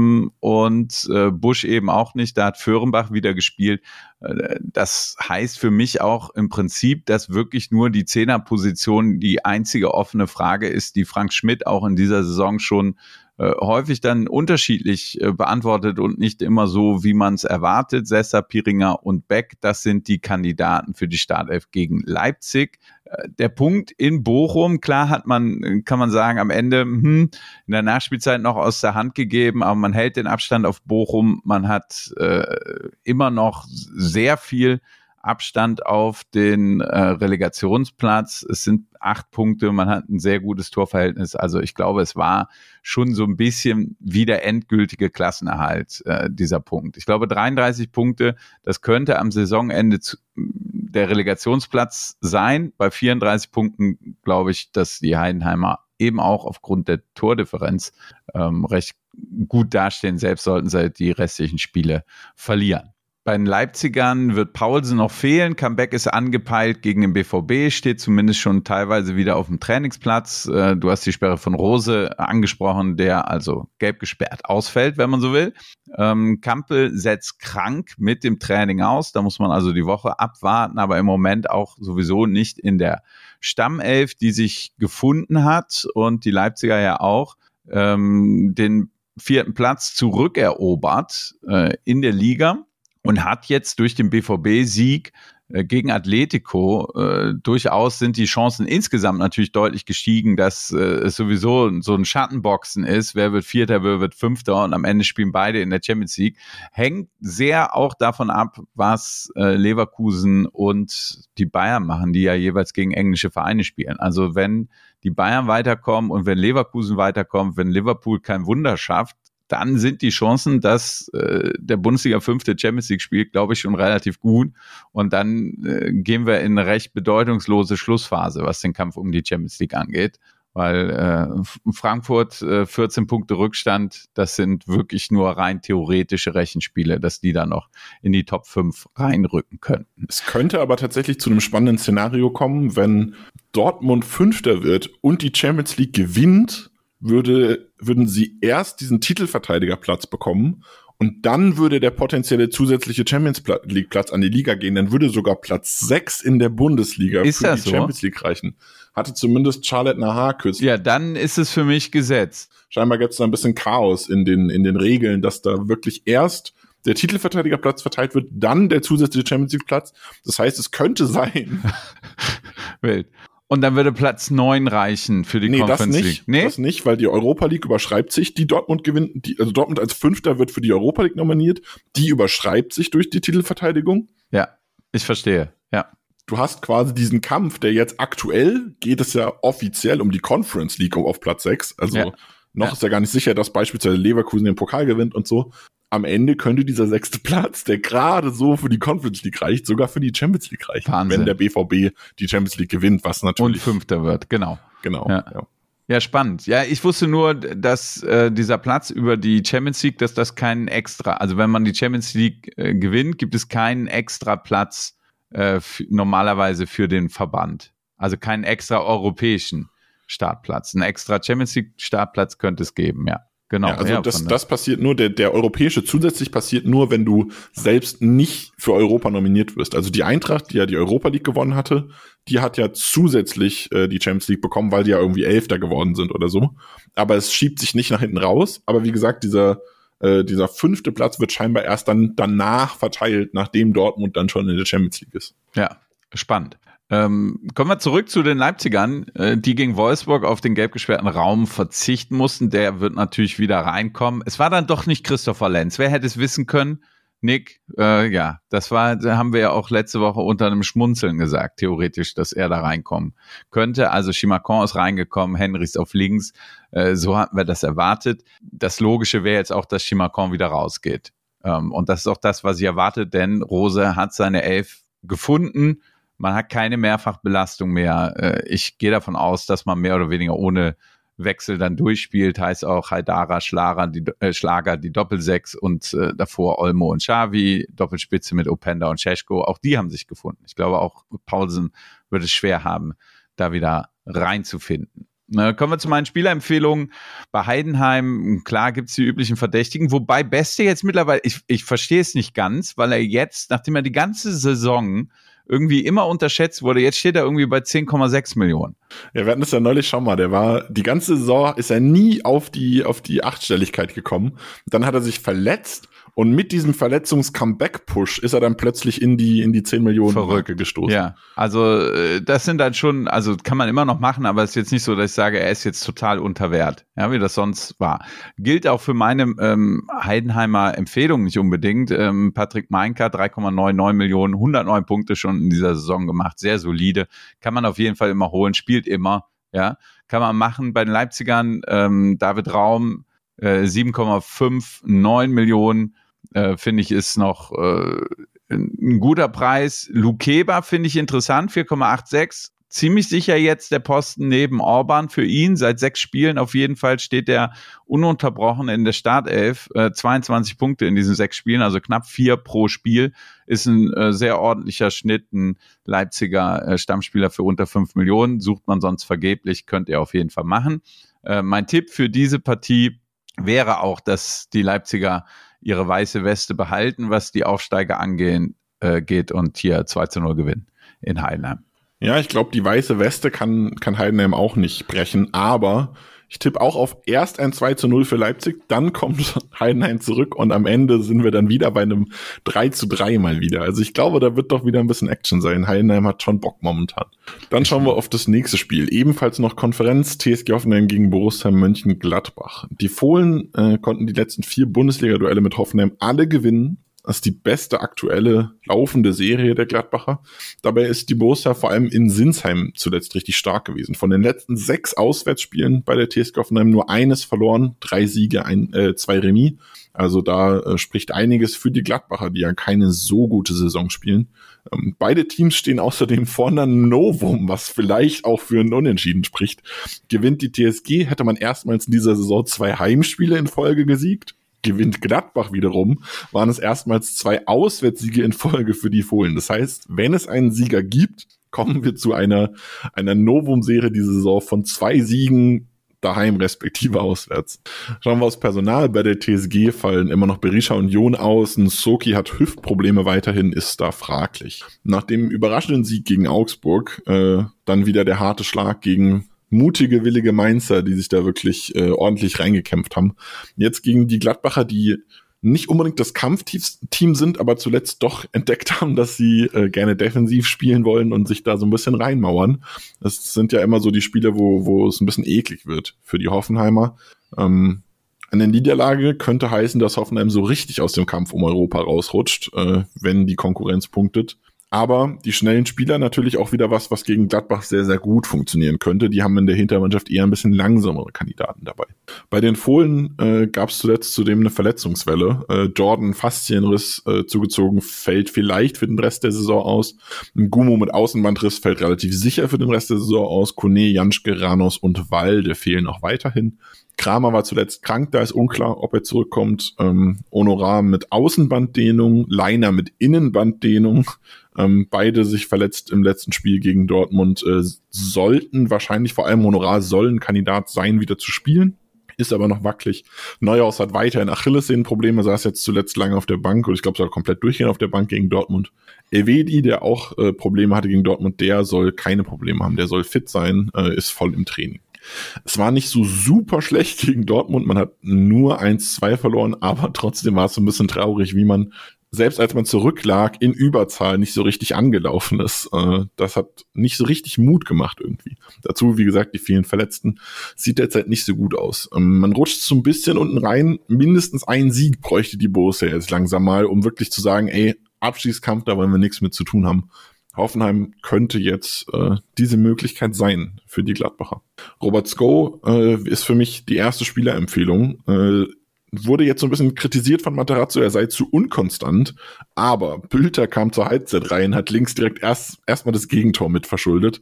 Speaker 7: und Busch eben auch nicht. Da hat Föhrenbach wieder gespielt. Das heißt für mich auch im Prinzip, dass wirklich nur die Zehnerposition die einzige offene Frage ist, die Frank Schmidt auch in dieser Saison schon häufig dann unterschiedlich beantwortet und nicht immer so, wie man es erwartet. Sessa, Piringer und Beck, das sind die Kandidaten für die Startelf gegen Leipzig. Der Punkt in Bochum, klar kann man sagen, am Ende in der Nachspielzeit noch aus der Hand gegeben, aber man hält den Abstand auf Bochum. Man hat immer noch sehr viel Abstand auf den Relegationsplatz. Es sind 8 Punkte, man hat ein sehr gutes Torverhältnis. Also ich glaube, es war schon so ein bisschen wie der endgültige Klassenerhalt, dieser Punkt. Ich glaube, 33 Punkte, das könnte am Saisonende der Relegationsplatz sein. Bei 34 Punkten glaube ich, dass die Heidenheimer eben auch aufgrund der Tordifferenz recht gut dastehen, selbst sollten sie die restlichen Spiele verlieren. Bei den Leipzigern wird Paulsen noch fehlen. Comeback ist angepeilt gegen den BVB, steht zumindest schon teilweise wieder auf dem Trainingsplatz. Du hast die Sperre von Rose angesprochen, der also gelb gesperrt ausfällt, wenn man so will. Kampel setzt krank mit dem Training aus. Da muss man also die Woche abwarten, aber im Moment auch sowieso nicht in der Stammelf, die sich gefunden hat und die Leipziger ja auch den 4. Platz zurückerobert in der Liga. Und hat jetzt durch den BVB-Sieg gegen Atletico durchaus sind die Chancen insgesamt natürlich deutlich gestiegen, dass es sowieso so ein Schattenboxen ist. Wer wird Vierter, wer wird Fünfter und am Ende spielen beide in der Champions League. Hängt sehr auch davon ab, was Leverkusen und die Bayern machen, die ja jeweils gegen englische Vereine spielen. Also wenn die Bayern weiterkommen und wenn Leverkusen weiterkommt, wenn Liverpool kein Wunder schafft, dann sind die Chancen, dass der Bundesliga 5. Champions League spielt, glaube ich, schon relativ gut. Und dann gehen wir in eine recht bedeutungslose Schlussphase, was den Kampf um die Champions League angeht. Weil Frankfurt 14 Punkte Rückstand, das sind wirklich nur rein theoretische Rechenspiele, dass die da noch in die Top 5 reinrücken könnten.
Speaker 6: Es könnte aber tatsächlich zu einem spannenden Szenario kommen, wenn Dortmund 5. wird und die Champions League gewinnt, würden sie erst diesen Titelverteidigerplatz bekommen und dann würde der potenzielle zusätzliche Champions League Platz an die Liga gehen. Dann würde sogar Platz 6 in der Bundesliga für die Champions League reichen. Hatte zumindest Charlotte Nahar kürzlich.
Speaker 7: Ja, dann ist es für mich gesetzt.
Speaker 6: Scheinbar gibt es da ein bisschen Chaos in den Regeln, dass da wirklich erst der Titelverteidigerplatz verteilt wird, dann der zusätzliche Champions League Platz. Das heißt, es könnte sein.
Speaker 7: Wild. Und dann würde Platz 9 reichen für die Conference League.
Speaker 6: Nee, das nicht, weil die Europa League überschreibt sich, die Dortmund gewinnt, also Dortmund als 5. wird für die Europa League nominiert, die überschreibt sich durch die Titelverteidigung.
Speaker 7: Ja, ich verstehe, ja.
Speaker 6: Du hast quasi diesen Kampf, der jetzt aktuell geht es ja offiziell um die Conference League auf Platz 6, also noch ist ja gar nicht sicher, dass beispielsweise Leverkusen den Pokal gewinnt und so. Am Ende könnte dieser 6. Platz, der gerade so für die Conference League reicht, sogar für die Champions League reichen.
Speaker 7: Wahnsinn.
Speaker 6: Wenn der BVB die Champions League gewinnt, was natürlich...
Speaker 7: Und 5. wird, genau.
Speaker 6: Ja.
Speaker 7: Ja, spannend. Ja, ich wusste nur, dass dieser Platz über die Champions League, dass das keinen extra, also wenn man die Champions League gewinnt, gibt es keinen extra Platz normalerweise für den Verband. Also keinen extra europäischen Startplatz. Einen extra Champions League Startplatz könnte es geben, ja. Genau.
Speaker 6: Ja, also das passiert nur, der europäische zusätzlich passiert nur, wenn du selbst nicht für Europa nominiert wirst. Also die Eintracht, die ja die Europa League gewonnen hatte, die hat ja zusätzlich die Champions League bekommen, weil die ja irgendwie 11. geworden sind oder so. Aber es schiebt sich nicht nach hinten raus. Aber wie gesagt, dieser 5. Platz wird scheinbar erst dann danach verteilt, nachdem Dortmund dann schon in der Champions League ist.
Speaker 7: Ja, spannend. Kommen wir zurück zu den Leipzigern, die gegen Wolfsburg auf den gelb gesperrten Raum verzichten mussten. Der wird natürlich wieder reinkommen. Es war dann doch nicht Christopher Lenz. Wer hätte es wissen können? Nick, ja, da haben wir ja auch letzte Woche unter einem Schmunzeln gesagt, theoretisch, dass er da reinkommen könnte. Also Chimakon ist reingekommen, Henry ist auf links. So hatten wir das erwartet. Das Logische wäre jetzt auch, dass Chimakon wieder rausgeht. Und das ist auch das, was ich erwarte, denn Rose hat seine 11 gefunden. Man hat keine Mehrfachbelastung mehr. Ich gehe davon aus, dass man mehr oder weniger ohne Wechsel dann durchspielt. Heißt auch Haidara, Schlager, die Doppel-6 und davor Olmo und Xavi, Doppelspitze mit Openda und Šeško. Auch die haben sich gefunden. Ich glaube, auch Paulsen wird es schwer haben, da wieder reinzufinden. Kommen wir zu meinen Spielerempfehlungen. Bei Heidenheim, klar gibt's die üblichen Verdächtigen, wobei Beste jetzt mittlerweile, ich verstehe es nicht ganz, weil er jetzt, nachdem er die ganze Saison irgendwie immer unterschätzt wurde, jetzt steht er irgendwie bei 10,6 Millionen.
Speaker 6: Ja, wir hatten das ja neulich schon mal, der war, die ganze Saison ist er nie auf die Achtstelligkeit gekommen. Dann hat er sich verletzt Und mit diesem Verletzungs-Comeback-Push ist er dann plötzlich in die 10 Millionen Marke gestoßen.
Speaker 7: Ja, also das sind dann schon, also kann man immer noch machen, aber es ist jetzt nicht so, dass ich sage, er ist jetzt total unter Wert, ja, wie das sonst war. Gilt auch für meine Heidenheimer Empfehlung nicht unbedingt. Patrick Meinka, 3,99 Millionen, 109 Punkte schon in dieser Saison gemacht, sehr solide. Kann man auf jeden Fall immer holen, spielt immer, ja. Kann man machen. Bei den Leipzigern, David Raum, 7,59 Millionen, finde ich, ist noch ein guter Preis. Lukeba finde ich interessant, 4,86. Ziemlich sicher jetzt der Posten neben Orban für ihn. Seit 6 Spielen auf jeden Fall steht er ununterbrochen in der Startelf. 22 Punkte in diesen 6 Spielen, also knapp 4 pro Spiel. Ist ein sehr ordentlicher Schnitt, ein Leipziger Stammspieler für unter 5 Millionen. Sucht man sonst vergeblich, könnt ihr auf jeden Fall machen. Mein Tipp für diese Partie wäre auch, dass die Leipziger ihre weiße Weste behalten, was die Aufsteiger geht und hier 2-0 gewinnen in Heidenheim.
Speaker 6: Ja, ich glaube, die weiße Weste kann Heidenheim auch nicht brechen, aber ich tippe auch auf erst ein 2-0 für Leipzig, dann kommt Heidenheim zurück und am Ende sind wir dann wieder bei einem 3-3 mal wieder. Also ich glaube, da wird doch wieder ein bisschen Action sein. Heidenheim hat schon Bock momentan. Dann schauen wir auf das nächste Spiel. Ebenfalls noch Konferenz, TSG Hoffenheim gegen Borussia Mönchengladbach. Die Fohlen konnten die letzten 4 Bundesliga-Duelle mit Hoffenheim alle gewinnen. Das ist die beste aktuelle laufende Serie der Gladbacher. Dabei ist die Borussia vor allem in Sinsheim zuletzt richtig stark gewesen. Von den letzten 6 Auswärtsspielen bei der TSG Hoffenheim nur eines verloren, 3 Siege, 2 Remis. Also da spricht einiges für die Gladbacher, die ja keine so gute Saison spielen. Beide Teams stehen außerdem vor einer Novum, was vielleicht auch für ein Unentschieden spricht. Gewinnt die TSG, hätte man erstmals in dieser Saison 2 Heimspiele in Folge gesiegt. Gewinnt Gladbach wiederum, waren es erstmals 2 Auswärtssiege in Folge für die Fohlen. Das heißt, wenn es einen Sieger gibt, kommen wir zu einer Novum-Serie diese Saison von 2 Siegen daheim respektive auswärts. Schauen wir aufs Personal. Bei der TSG fallen immer noch Berisha und Jon aus. Soki hat Hüftprobleme weiterhin, ist da fraglich. Nach dem überraschenden Sieg gegen Augsburg, dann wieder der harte Schlag gegen mutige, willige Mainzer, die sich da wirklich ordentlich reingekämpft haben. Jetzt gegen die Gladbacher, die nicht unbedingt das Kampfteam sind, aber zuletzt doch entdeckt haben, dass sie gerne defensiv spielen wollen und sich da so ein bisschen reinmauern. Das sind ja immer so die Spiele, wo es ein bisschen eklig wird für die Hoffenheimer. Eine Niederlage könnte heißen, dass Hoffenheim so richtig aus dem Kampf um Europa rausrutscht, wenn die Konkurrenz punktet. Aber die schnellen Spieler natürlich auch wieder was gegen Gladbach sehr, sehr gut funktionieren könnte. Die haben in der Hintermannschaft eher ein bisschen langsamere Kandidaten dabei. Bei den Fohlen gab es zuletzt zudem eine Verletzungswelle. Jordan Faszienriss zugezogen, fällt vielleicht für den Rest der Saison aus. Gumo mit Außenbandriss fällt relativ sicher für den Rest der Saison aus. Kone, Janschke, Ranos und Walde fehlen auch weiterhin. Kramer war zuletzt krank, da ist unklar, ob er zurückkommt. Honorar mit Außenbanddehnung, Leiner mit Innenbanddehnung. Beide sich verletzt im letzten Spiel gegen Dortmund, sollten wahrscheinlich, vor allem Honorar soll ein Kandidat sein, wieder zu spielen. Ist aber noch wackelig. Neuhaus hat weiterhin Achillessehnenprobleme, saß jetzt zuletzt lange auf der Bank und ich glaube sogar komplett durchgehend auf der Bank gegen Dortmund. Elvedi, der auch Probleme hatte gegen Dortmund, der soll keine Probleme haben, der soll fit sein, ist voll im Training. Es war nicht so super schlecht gegen Dortmund, man hat nur 1-2 verloren, aber trotzdem war es so ein bisschen traurig, wie man, selbst als man zurücklag, in Überzahl nicht so richtig angelaufen ist. Das hat nicht so richtig Mut gemacht irgendwie. Dazu, wie gesagt, die vielen Verletzten, sieht derzeit nicht so gut aus. Man rutscht so ein bisschen unten rein, mindestens einen Sieg bräuchte die Borussia jetzt langsam mal, um wirklich zu sagen, ey, Abstiegskampf, da wollen wir nichts mit zu tun haben. Hoffenheim könnte jetzt diese Möglichkeit sein für die Gladbacher. Robert Sko ist für mich die erste Spielerempfehlung. Wurde jetzt so ein bisschen kritisiert von Materazzo, er sei zu unkonstant, aber Bülter kam zur Halbzeit rein, hat links direkt erstmal das Gegentor mit verschuldet.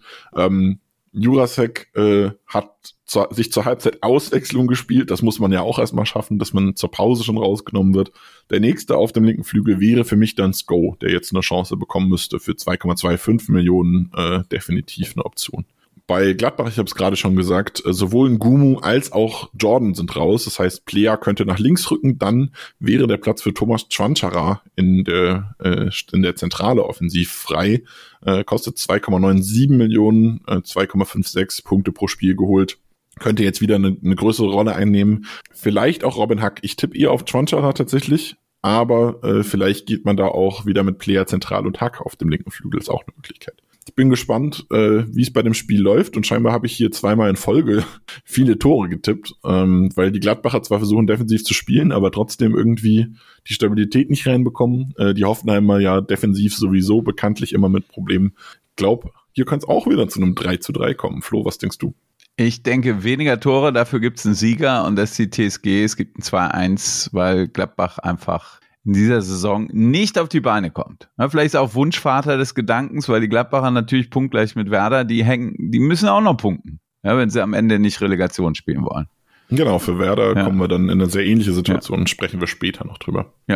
Speaker 6: Jurasek hat sich zur Halbzeit Auswechslung gespielt, das muss man ja auch erstmal schaffen, dass man zur Pause schon rausgenommen wird. Der nächste auf dem linken Flügel wäre für mich dann Sko, der jetzt eine Chance bekommen müsste für 2,25 Millionen, definitiv eine Option. Bei Gladbach, ich habe es gerade schon gesagt, sowohl Ngumu als auch Jordan sind raus. Das heißt, Plea könnte nach links rücken, dann wäre der Platz für Thomas Čvančara in der Zentrale offensiv frei. Kostet 2,97 Millionen, 2,56 Punkte pro Spiel geholt. Könnte jetzt wieder eine größere Rolle einnehmen. Vielleicht auch Robin Hack. Ich tippe eher auf Čvančara tatsächlich. aber vielleicht geht man da auch wieder mit Player zentral und Hack auf dem linken Flügel, ist auch eine Möglichkeit. Ich bin gespannt, wie es bei dem Spiel läuft, und scheinbar habe ich hier zweimal in Folge viele Tore getippt, weil die Gladbacher zwar versuchen defensiv zu spielen, aber trotzdem irgendwie die Stabilität nicht reinbekommen. Die Hoffenheimer ja defensiv sowieso bekanntlich immer mit Problemen. Ich glaube, hier kann es auch wieder zu einem 3:3 kommen. Flo, was denkst du?
Speaker 7: Ich denke, weniger Tore, dafür gibt es einen Sieger, und das ist die TSG. Es gibt ein 2:1, weil Gladbach einfach in dieser Saison nicht auf die Beine kommt. Ja, vielleicht ist auch Wunschvater des Gedankens, weil die Gladbacher natürlich punktgleich mit Werder, die müssen auch noch punkten, ja, wenn sie am Ende nicht Relegation spielen wollen.
Speaker 6: Genau, für Werder kommen wir dann in eine sehr ähnliche Situation, sprechen wir später noch drüber.
Speaker 7: Ja.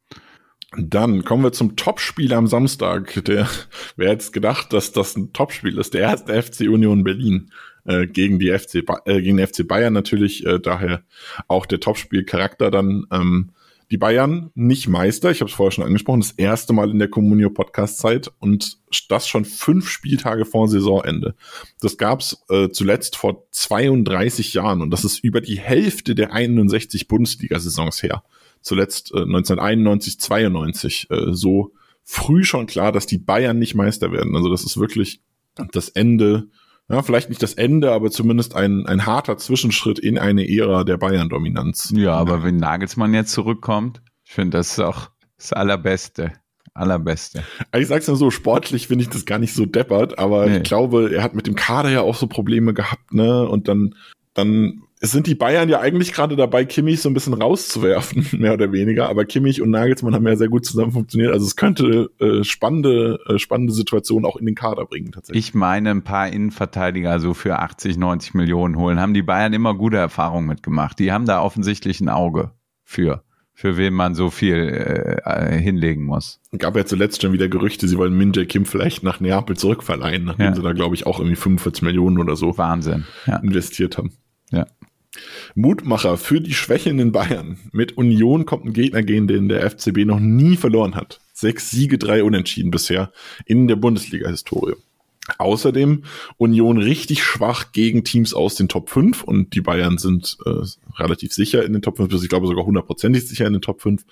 Speaker 6: Dann kommen wir zum Topspiel am Samstag. Wer hätte jetzt gedacht, dass das ein Topspiel ist? Der erste FC Union Berlin gegen den FC Bayern natürlich, daher auch der Topspielcharakter dann. Die Bayern nicht Meister, ich habe es vorher schon angesprochen, das erste Mal in der Comunio-Podcast-Zeit, und das schon 5 Spieltage vor Saisonende. Das gab's zuletzt vor 32 Jahren, und das ist über die Hälfte der 61 Bundesliga-Saisons her. Zuletzt 1991, 92, so früh schon klar, dass die Bayern nicht Meister werden. Also das ist wirklich das Ende, ja, vielleicht nicht das Ende, aber zumindest ein harter Zwischenschritt in eine Ära der Bayern-Dominanz.
Speaker 7: Ja, aber wenn Nagelsmann jetzt zurückkommt, ich finde, das ist auch das Allerbeste. Also ich
Speaker 6: sag's nur so, sportlich finde ich das gar nicht so deppert, aber ich glaube, er hat mit dem Kader ja auch so Probleme gehabt, ne? Und dann sind die Bayern ja eigentlich gerade dabei, Kimmich so ein bisschen rauszuwerfen, mehr oder weniger. Aber Kimmich und Nagelsmann haben ja sehr gut zusammen funktioniert. Also es könnte spannende Situationen auch in den Kader bringen tatsächlich.
Speaker 7: Ich meine, ein paar Innenverteidiger so für 80, 90 Millionen holen. Haben die Bayern immer gute Erfahrungen mitgemacht. Die haben da offensichtlich ein Auge für wen man so viel hinlegen muss.
Speaker 6: Gab ja zuletzt schon wieder Gerüchte, sie wollen Min-Jae Kim vielleicht nach Neapel zurückverleihen, nachdem sie da, glaube ich, auch irgendwie 45 Millionen oder so investiert haben.
Speaker 7: Ja.
Speaker 6: Mutmacher für die schwächelnden Bayern. Mit Union kommt ein Gegner gegen den der FCB noch nie verloren hat. 6 Siege, 3 Unentschieden bisher in der Bundesliga-Historie. Außerdem Union richtig schwach gegen Teams aus den Top 5, und die Bayern sind relativ sicher in den Top 5, ich glaube sogar 100% sicher in den Top 5.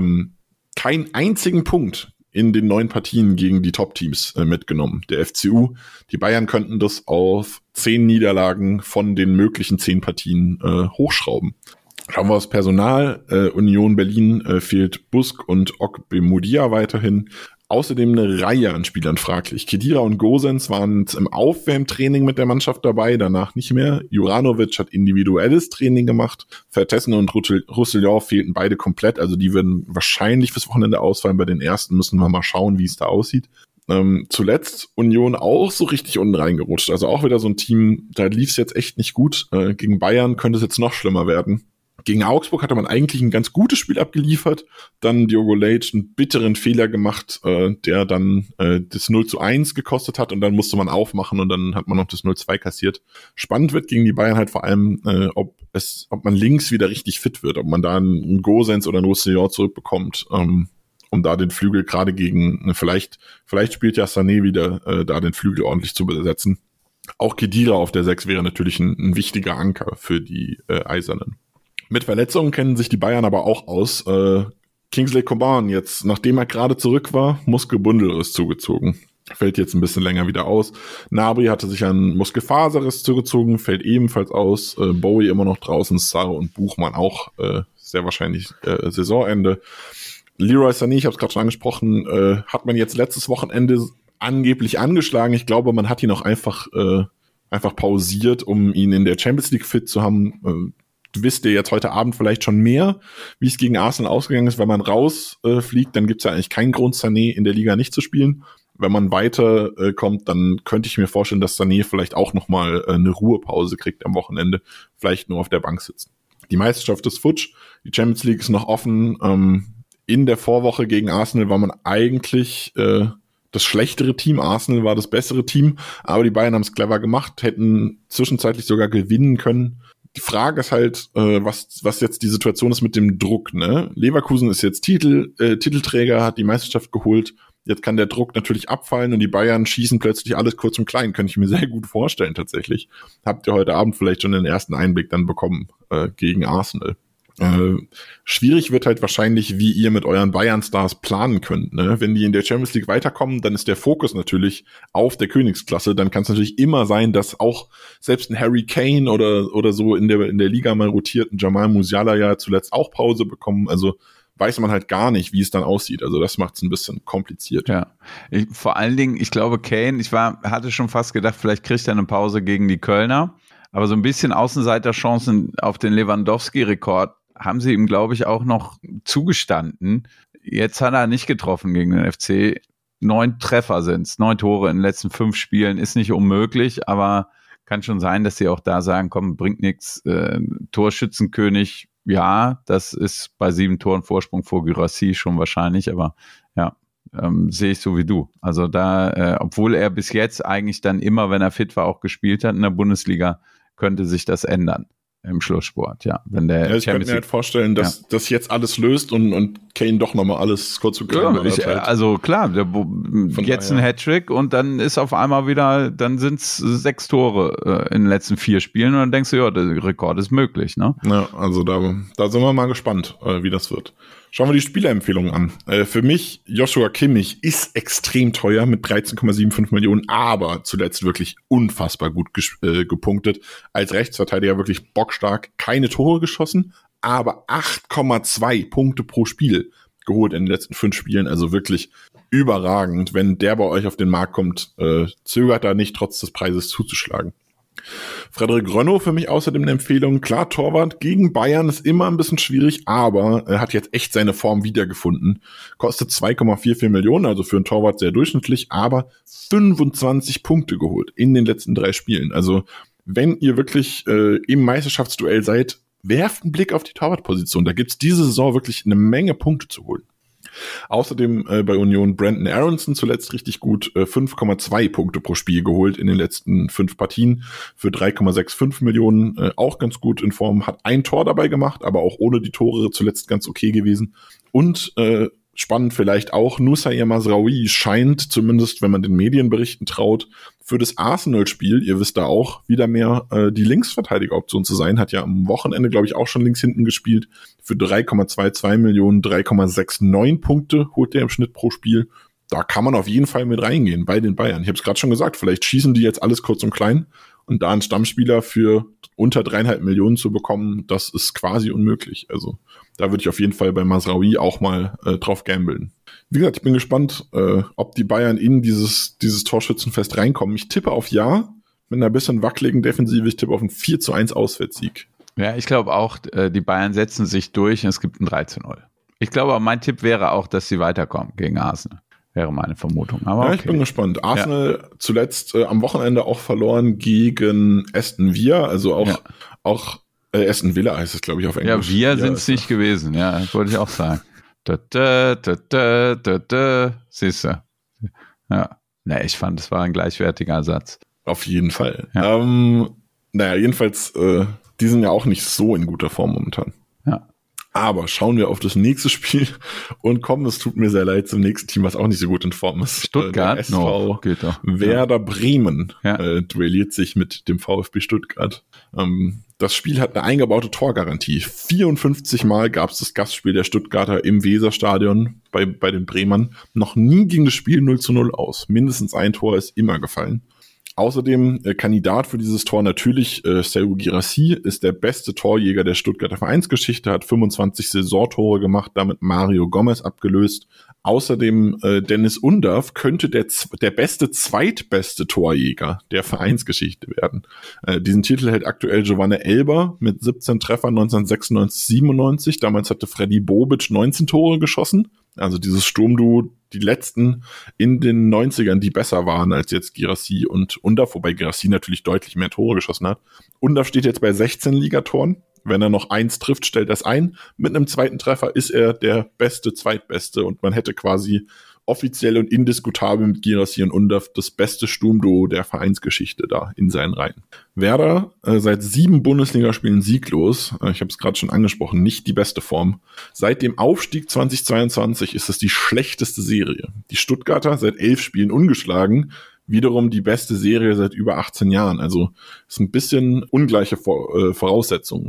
Speaker 6: Keinen einzigen Punkt in den 9 Partien gegen die Top-Teams mitgenommen. Der FCU, die Bayern könnten das auf 10 Niederlagen von den möglichen 10 Partien hochschrauben. Schauen wir aufs Personal. Union Berlin fehlt Busk und Okbemudia weiterhin. Außerdem eine Reihe an Spielern fraglich. Khedira und Gosens waren im Aufwärmtraining mit der Mannschaft dabei, danach nicht mehr. Juranovic hat individuelles Training gemacht. Vertessen und Roussillon fehlten beide komplett, also die werden wahrscheinlich fürs Wochenende ausfallen. Bei den ersten müssen wir mal schauen, wie es da aussieht. Zuletzt Union auch so richtig unten reingerutscht. Also auch wieder so ein Team, da lief es jetzt echt nicht gut. Gegen Bayern könnte es jetzt noch schlimmer werden. Gegen Augsburg hatte man eigentlich ein ganz gutes Spiel abgeliefert. Dann Diogo Leitch einen bitteren Fehler gemacht, der dann das 0:1 gekostet hat, und dann musste man aufmachen und dann hat man noch das 0:2 kassiert. Spannend wird gegen die Bayern halt vor allem, ob man links wieder richtig fit wird, ob man da einen Gosens oder einen Roussillon zurückbekommt, um da den Flügel gerade gegen, vielleicht spielt ja Sané wieder, da den Flügel ordentlich zu besetzen. Auch Khedira auf der 6 wäre natürlich ein wichtiger Anker für die Eisernen. Mit Verletzungen kennen sich die Bayern aber auch aus. Kingsley Coman jetzt, nachdem er gerade zurück war, Muskelbundelriss zugezogen. Fällt jetzt ein bisschen länger wieder aus. Gnabry hatte sich einen Muskelfaserriss zugezogen, fällt ebenfalls aus. Bowie immer noch draußen, Sarr und Buchmann auch sehr wahrscheinlich Saisonende. Leroy Sané, ich habe es gerade schon angesprochen, hat man jetzt letztes Wochenende angeblich angeschlagen. Ich glaube, man hat ihn auch einfach pausiert, um ihn in der Champions League fit zu haben. Wisst ihr jetzt heute Abend vielleicht schon mehr, wie es gegen Arsenal ausgegangen ist. Wenn man rausfliegt, dann gibt es ja eigentlich keinen Grund, Sané in der Liga nicht zu spielen. Wenn man weiter kommt, dann könnte ich mir vorstellen, dass Sané vielleicht auch nochmal eine Ruhepause kriegt am Wochenende, vielleicht nur auf der Bank sitzt. Die Meisterschaft ist futsch, die Champions League ist noch offen. In der Vorwoche gegen Arsenal war man eigentlich das schlechtere Team, Arsenal war das bessere Team, aber die Bayern haben es clever gemacht, hätten zwischenzeitlich sogar gewinnen können. Die Frage ist halt, was jetzt die Situation ist mit dem Druck, ne? Leverkusen ist jetzt Titelträger, hat die Meisterschaft geholt. Jetzt kann der Druck natürlich abfallen und die Bayern schießen plötzlich alles kurz und klein. Könnte ich mir sehr gut vorstellen tatsächlich. Habt ihr heute Abend vielleicht schon den ersten Einblick dann bekommen gegen Arsenal. Schwierig wird halt wahrscheinlich, wie ihr mit euren Bayern-Stars planen könnt. Ne? Wenn die in der Champions League weiterkommen, dann ist der Fokus natürlich auf der Königsklasse. Dann kann es natürlich immer sein, dass auch selbst ein Harry Kane oder so in der Liga mal rotierten Jamal Musiala ja zuletzt auch Pause bekommen. Also weiß man halt gar nicht, wie es dann aussieht. Also das macht es ein bisschen kompliziert.
Speaker 7: Ja, vor allen Dingen, ich glaube, Kane, hatte schon fast gedacht, vielleicht kriegt er eine Pause gegen die Kölner. Aber so ein bisschen Außenseiterchancen auf den Lewandowski-Rekord haben sie ihm, glaube ich, auch noch zugestanden. Jetzt hat er nicht getroffen gegen den FC. 9 Treffer sind's, 9 Tore in den letzten 5 Spielen. Ist nicht unmöglich, aber kann schon sein, dass sie auch da sagen, komm, bringt nichts. Torschützenkönig, ja, das ist bei 7 Toren Vorsprung vor Guirassy schon wahrscheinlich, aber ja, sehe ich so wie du. Also da, obwohl er bis jetzt eigentlich dann immer, wenn er fit war, auch gespielt hat in der Bundesliga, könnte sich das ändern im Schlusssport, ja. Wenn der
Speaker 6: ich kann mir halt vorstellen, dass das jetzt alles löst und Kane doch nochmal alles kurz zu klein
Speaker 7: hat. Also klar, jetzt ein Hattrick und dann ist auf einmal wieder, dann sind es 6 Tore in den letzten 4 Spielen und dann denkst du, ja, der Rekord ist möglich, ne?
Speaker 6: Ja, also da sind wir mal gespannt, wie das wird. Schauen wir die Spielerempfehlungen an. Für mich, Joshua Kimmich ist extrem teuer mit 13,75 Millionen, aber zuletzt wirklich unfassbar gut gepunktet. Als Rechtsverteidiger wirklich bockstark, keine Tore geschossen, aber 8,2 Punkte pro Spiel geholt in den letzten 5 Spielen. Also wirklich überragend. Wenn der bei euch auf den Markt kommt, zögert da nicht, trotz des Preises zuzuschlagen. Frederik Rönno für mich außerdem eine Empfehlung. Klar, Torwart gegen Bayern ist immer ein bisschen schwierig, aber er hat jetzt echt seine Form wiedergefunden. Kostet 2,44 Millionen, also für einen Torwart sehr durchschnittlich, aber 25 Punkte geholt in den letzten 3 Spielen. Also wenn ihr wirklich im Meisterschaftsduell seid, werft einen Blick auf die Torwartposition. Da gibt's diese Saison wirklich eine Menge Punkte zu holen. Außerdem bei Union Brandon Aronson zuletzt richtig gut, 5,2 Punkte pro Spiel geholt in den letzten 5 Partien für 3,65 Millionen, auch ganz gut in Form, hat ein Tor dabei gemacht, aber auch ohne die Tore zuletzt ganz okay gewesen. Und spannend vielleicht auch, Nussair Mazraoui scheint, zumindest wenn man den Medienberichten traut, für das Arsenal-Spiel, ihr wisst da auch, wieder mehr die Linksverteidiger-Option zu sein, hat ja am Wochenende, glaube ich, auch schon links hinten gespielt, für 3,22 Millionen, 3,69 Punkte holt der im Schnitt pro Spiel. Da kann man auf jeden Fall mit reingehen bei den Bayern. Ich habe es gerade schon gesagt, vielleicht schießen die jetzt alles kurz und klein und da einen Stammspieler für unter 3,5 Millionen zu bekommen, das ist quasi unmöglich. Also da würde ich auf jeden Fall bei Mazraoui auch mal drauf gambeln. Wie gesagt, ich bin gespannt, ob die Bayern in dieses Torschützenfest reinkommen. Ich tippe auf Ja, mit einer bisschen wackeligen Defensive. Ich tippe auf einen 4:1 Auswärtssieg.
Speaker 7: Ja, ich glaube auch, die Bayern setzen sich durch und es gibt ein 3:0. Ich glaube, mein Tipp wäre auch, dass sie weiterkommen gegen Arsenal. Wäre meine Vermutung. Aber
Speaker 6: ja, ich bin gespannt. Arsenal zuletzt am Wochenende auch verloren gegen Aston Villa, also auch Aston Villa heißt es, glaube ich, auf Englisch.
Speaker 7: Ja, wir sind es nicht gewesen, ja, das wollte ich auch sagen. Siehst du. Ja. Ne, ich fand, es war ein gleichwertiger Satz.
Speaker 6: Auf jeden Fall.
Speaker 7: Ja.
Speaker 6: Jedenfalls, die sind ja auch nicht so in guter Form momentan.
Speaker 7: Ja.
Speaker 6: Aber schauen wir auf das nächste Spiel und kommen, es tut mir sehr leid, zum nächsten Team, was auch nicht so gut in Form ist.
Speaker 7: Stuttgart,
Speaker 6: der SV Werder Bremen duelliert sich mit dem VfB Stuttgart. Das Spiel hat eine eingebaute Torgarantie. 54 Mal gab es das Gastspiel der Stuttgarter im Weserstadion bei den Bremern. Noch nie ging das Spiel 0:0 aus. Mindestens ein Tor ist immer gefallen. Außerdem Kandidat für dieses Tor natürlich Serhou Guirassy, ist der beste Torjäger der Stuttgarter Vereinsgeschichte, hat 25 Saisontore gemacht, damit Mario Gomez abgelöst. Außerdem Dennis Undav könnte der zweitbeste Torjäger der Vereinsgeschichte werden. Diesen Titel hält aktuell Giovanni Elber mit 17 Treffern 1996-97. Damals hatte Freddy Bobic 19 Tore geschossen. Also dieses Sturmduo, die letzten in den 90ern, die besser waren als jetzt Guirassy und Undav, wobei Guirassy natürlich deutlich mehr Tore geschossen hat. Undav steht jetzt bei 16 Ligatoren. Wenn er noch 1 trifft, stellt er es ein. Mit einem zweiten Treffer ist er der zweitbeste und man hätte quasi offiziell und indiskutabel mit Guirassy und Undav das beste Sturmduo der Vereinsgeschichte da in seinen Reihen. Werder seit 7 Bundesligaspielen sieglos. Ich habe es gerade schon angesprochen, nicht die beste Form. Seit dem Aufstieg 2022 ist es die schlechteste Serie. Die Stuttgarter seit 11 Spielen ungeschlagen. Wiederum die beste Serie seit über 18 Jahren. Also ist ein bisschen ungleiche Voraussetzungen.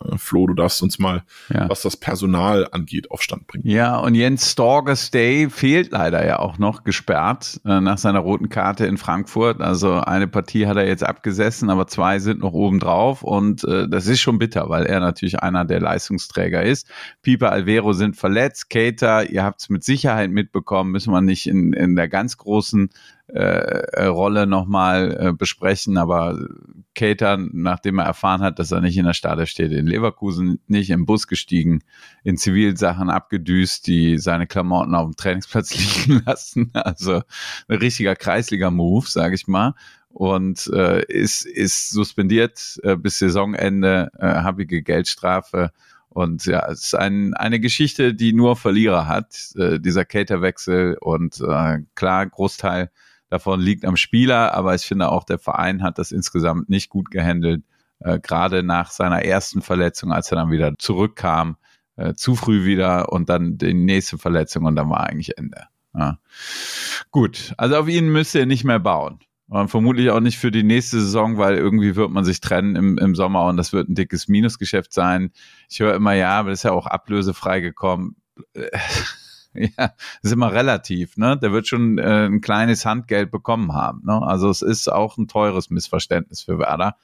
Speaker 6: Flo, du darfst uns mal, was das Personal angeht, auf Stand bringen.
Speaker 7: Ja, und Jens Storgestay fehlt leider ja auch noch, gesperrt nach seiner roten Karte in Frankfurt. Also eine Partie hat er jetzt abgesessen, aber 2 sind noch oben drauf und das ist schon bitter, weil er natürlich einer der Leistungsträger ist. Piper, Alvero sind verletzt, Keita, ihr habt es mit Sicherheit mitbekommen, müssen wir nicht in der ganz großen Rolle nochmal besprechen, aber Keita, nachdem er erfahren hat, dass er nicht in der Startelf steht, in Leverkusen nicht im Bus gestiegen, in Zivilsachen abgedüst, die seine Klamotten auf dem Trainingsplatz liegen lassen, also ein richtiger Kreisliga-Move, sage ich mal, und ist suspendiert bis Saisonende, happige Geldstrafe. Und ja, es ist eine Geschichte, die nur Verlierer hat, dieser Keita-Wechsel. Und klar, Großteil davon liegt am Spieler, aber ich finde auch, der Verein hat das insgesamt nicht gut gehandelt, gerade nach seiner ersten Verletzung, als er dann wieder zurückkam, zu früh wieder und dann die nächste Verletzung und dann war eigentlich Ende. Ja. Gut, also auf ihn müsst ihr nicht mehr bauen. Und vermutlich auch nicht für die nächste Saison, weil irgendwie wird man sich trennen im Sommer und das wird ein dickes Minusgeschäft sein. Ich höre immer, ja, aber das ist ja auch ablösefrei gekommen. Ja, das ist immer relativ, ne? Der wird schon ein kleines Handgeld bekommen haben, ne? Also es ist auch ein teures Missverständnis für Werder.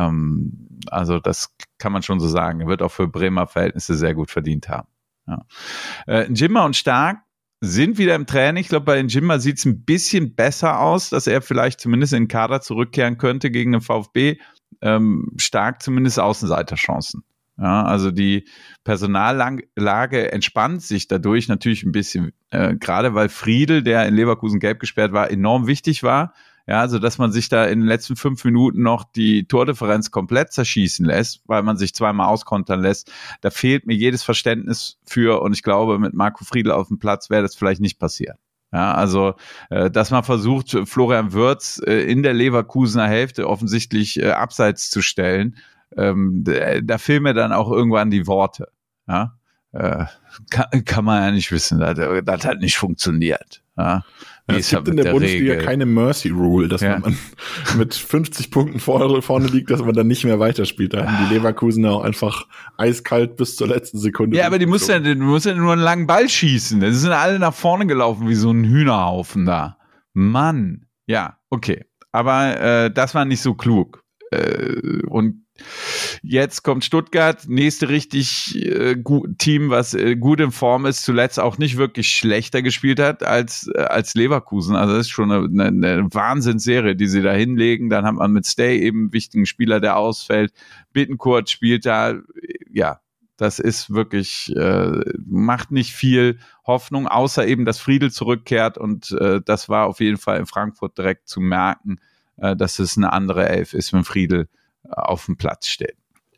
Speaker 7: Also das kann man schon so sagen. Er wird auch für Bremer Verhältnisse sehr gut verdient haben. Ja. Njimba und Stark sind wieder im Training. Ich glaube, bei Njimba sieht es ein bisschen besser aus, dass er vielleicht zumindest in den Kader zurückkehren könnte gegen den VfB. Stark zumindest Außenseiterchancen. Ja, also die Personallage entspannt sich dadurch natürlich ein bisschen, gerade weil Friedl, der in Leverkusen gelb gesperrt war, enorm wichtig war. Ja, also dass man sich da in den letzten 5 Minuten noch die Tordifferenz komplett zerschießen lässt, weil man sich zweimal auskontern lässt. Da fehlt mir jedes Verständnis für und ich glaube, mit Marco Friedl auf dem Platz wäre das vielleicht nicht passiert. Ja, also, dass man versucht, Florian Wirtz in der Leverkusener Hälfte offensichtlich abseits zu stellen, da fehlen mir dann auch irgendwann die Worte. Ja, kann man ja nicht wissen, das hat nicht funktioniert. Ja.
Speaker 6: Es gibt in der Bundesliga keine Mercy Rule, dass wenn man mit 50 Punkten vorne liegt, dass man dann nicht mehr weiterspielt. Da hatten die Leverkusener auch einfach eiskalt bis zur letzten Sekunde.
Speaker 7: Ja, aber du musst ja nur einen langen Ball schießen. Das sind alle nach vorne gelaufen wie so ein Hühnerhaufen da. Mann. Ja, okay. Aber das war nicht so klug. Und jetzt kommt Stuttgart, nächste richtig Team, was gut in Form ist, zuletzt auch nicht wirklich schlechter gespielt hat als Leverkusen. Also das ist schon eine Wahnsinnsserie, die sie da hinlegen. Dann hat man mit Stay eben einen wichtigen Spieler, der ausfällt. Bittencourt spielt da, ja, das ist wirklich, macht nicht viel Hoffnung, außer eben, dass Friedl zurückkehrt und das war auf jeden Fall in Frankfurt direkt zu merken, dass es eine andere Elf ist, wenn Friedl auf dem Platz steht.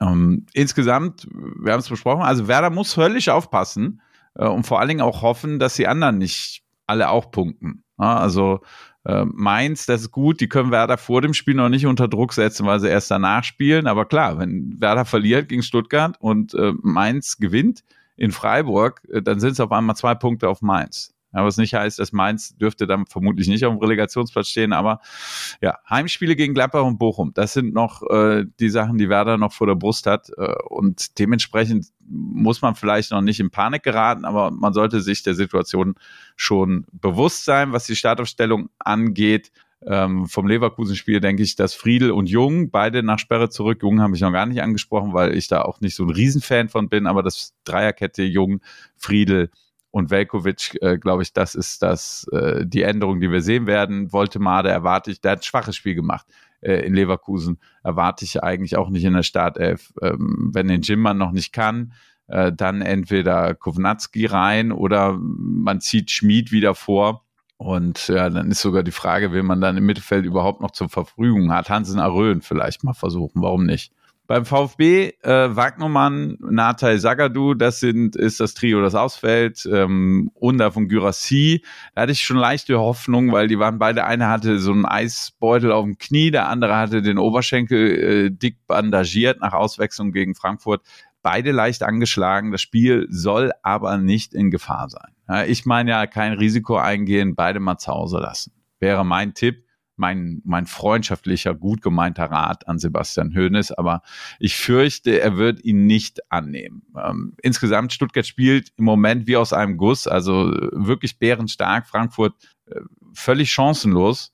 Speaker 7: Insgesamt, wir haben es besprochen, also Werder muss höllisch aufpassen und vor allen Dingen auch hoffen, dass die anderen nicht alle auch punkten. Ja, also Mainz, das ist gut, die können Werder vor dem Spiel noch nicht unter Druck setzen, weil sie erst danach spielen, aber klar, wenn Werder verliert gegen Stuttgart und Mainz gewinnt in Freiburg, dann sind es auf einmal 2 Punkte auf Mainz. Ja, was nicht heißt, dass Mainz dürfte dann vermutlich nicht auf dem Relegationsplatz stehen, aber ja, Heimspiele gegen Gladbach und Bochum, das sind noch die Sachen, die Werder noch vor der Brust hat und dementsprechend muss man vielleicht noch nicht in Panik geraten, aber man sollte sich der Situation schon bewusst sein, was die Startaufstellung angeht. Vom Leverkusen-Spiel denke ich, dass Friedl und Jung, beide nach Sperre zurück, Jung habe ich noch gar nicht angesprochen, weil ich da auch nicht so ein Riesenfan von bin, aber das Dreierkette Jung, Friedl und Veljković, glaube ich, das ist die Änderung, die wir sehen werden. Woltemade erwarte ich, der hat ein schwaches Spiel gemacht in Leverkusen, erwarte ich eigentlich auch nicht in der Startelf. Wenn den Njimba noch nicht kann, dann entweder Kovnatski rein oder man zieht Schmid wieder vor. Und ja, dann ist sogar die Frage, wen man dann im Mittelfeld überhaupt noch zur Verfügung hat. Hansen Aröen vielleicht mal versuchen, warum nicht? Beim VfB, Wagnermann, Natay Zagadou, ist das Trio, das ausfällt. Under von Guirassy, da hatte ich schon leichte Hoffnung, weil die waren beide, einer hatte so einen Eisbeutel auf dem Knie, der andere hatte den Oberschenkel dick bandagiert nach Auswechslung gegen Frankfurt. Beide leicht angeschlagen, das Spiel soll aber nicht in Gefahr sein. Ja, ich meine ja, kein Risiko eingehen, beide mal zu Hause lassen. Wäre mein Tipp. mein freundschaftlicher, gut gemeinter Rat an Sebastian Hoeneß, aber ich fürchte, er wird ihn nicht annehmen. Insgesamt, Stuttgart spielt im Moment wie aus einem Guss, also wirklich bärenstark, Frankfurt völlig chancenlos.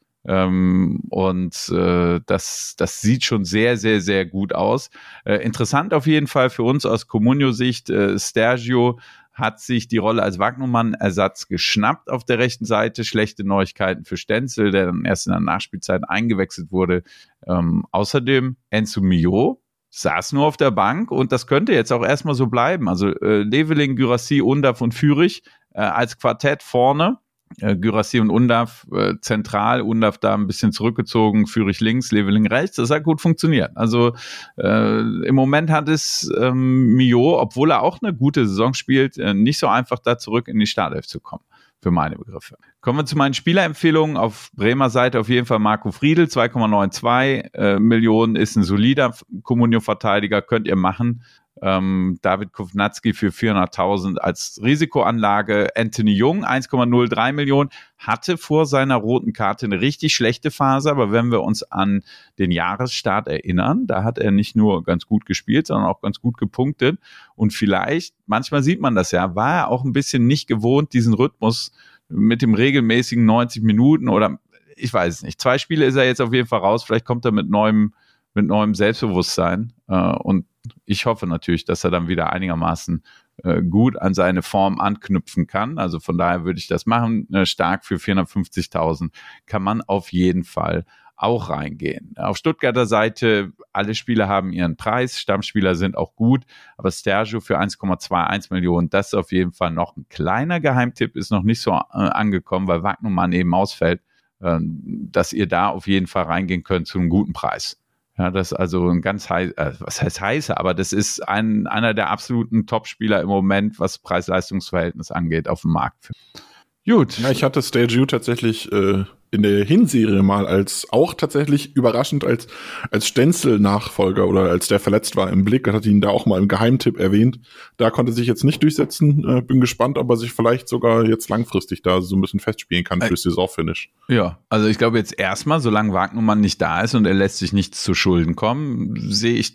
Speaker 7: Das sieht schon sehr, sehr, sehr gut aus. Interessant auf jeden Fall für uns aus Comunio-Sicht, Stergio hat sich die Rolle als Wagnumann-Ersatz geschnappt auf der rechten Seite. Schlechte Neuigkeiten für Stenzel, der dann erst in der Nachspielzeit eingewechselt wurde. Außerdem Enzo Mio saß nur auf der Bank und das könnte jetzt auch erstmal so bleiben. Also Leveling, Guirassy, Undav und Führig als Quartett vorne. Guirassy und Undav zentral, Undav da ein bisschen zurückgezogen, Führig links, Leveling rechts, das hat gut funktioniert. Also im Moment hat es Mio, obwohl er auch eine gute Saison spielt, nicht so einfach da zurück in die Startelf zu kommen, für meine Begriffe. Kommen wir zu meinen Spielerempfehlungen. Auf Bremer Seite auf jeden Fall Marco Friedl, 2,92 Millionen, ist ein solider Comunio-Verteidiger, könnt ihr machen. David Kovnatski für 400.000 als Risikoanlage. Anthony Jung, 1,03 Millionen, hatte vor seiner roten Karte eine richtig schlechte Phase, aber wenn wir uns an den Jahresstart erinnern, da hat er nicht nur ganz gut gespielt, sondern auch ganz gut gepunktet und vielleicht, manchmal sieht man das ja, war er auch ein bisschen nicht gewohnt, diesen Rhythmus mit dem regelmäßigen 90 Minuten oder ich weiß es nicht. 2 Spiele ist er jetzt auf jeden Fall raus, vielleicht kommt er mit neuem Selbstbewusstsein und ich hoffe natürlich, dass er dann wieder einigermaßen gut an seine Form anknüpfen kann. Also von daher würde ich das machen. Stark für 450.000 kann man auf jeden Fall auch reingehen. Auf Stuttgarter Seite, alle Spieler haben ihren Preis. Stammspieler sind auch gut. Aber Stergio für 1,21 Millionen, das ist auf jeden Fall noch ein kleiner Geheimtipp, ist noch nicht so angekommen, weil Wagnumann eben ausfällt, dass ihr da auf jeden Fall reingehen könnt zu einem guten Preis. Ja, das ist also ein ganz was heißt heißer, aber das ist einer der absoluten Topspieler im Moment, was Preis-Leistungs-Verhältnis angeht auf dem Markt. Gut.
Speaker 6: Ja, ich hatte Stergio tatsächlich in der Hinserie mal als auch tatsächlich überraschend als Stenzel-Nachfolger oder als der verletzt war im Blick. Hatte ihn da auch mal im Geheimtipp erwähnt. Da konnte sich jetzt nicht durchsetzen. Bin gespannt, ob er sich vielleicht sogar jetzt langfristig da so ein bisschen festspielen kann fürs Saisonfinish.
Speaker 7: Ja, also ich glaube jetzt erstmal, solange Wagnumann nicht da ist und er lässt sich nichts zu Schulden kommen, sehe ich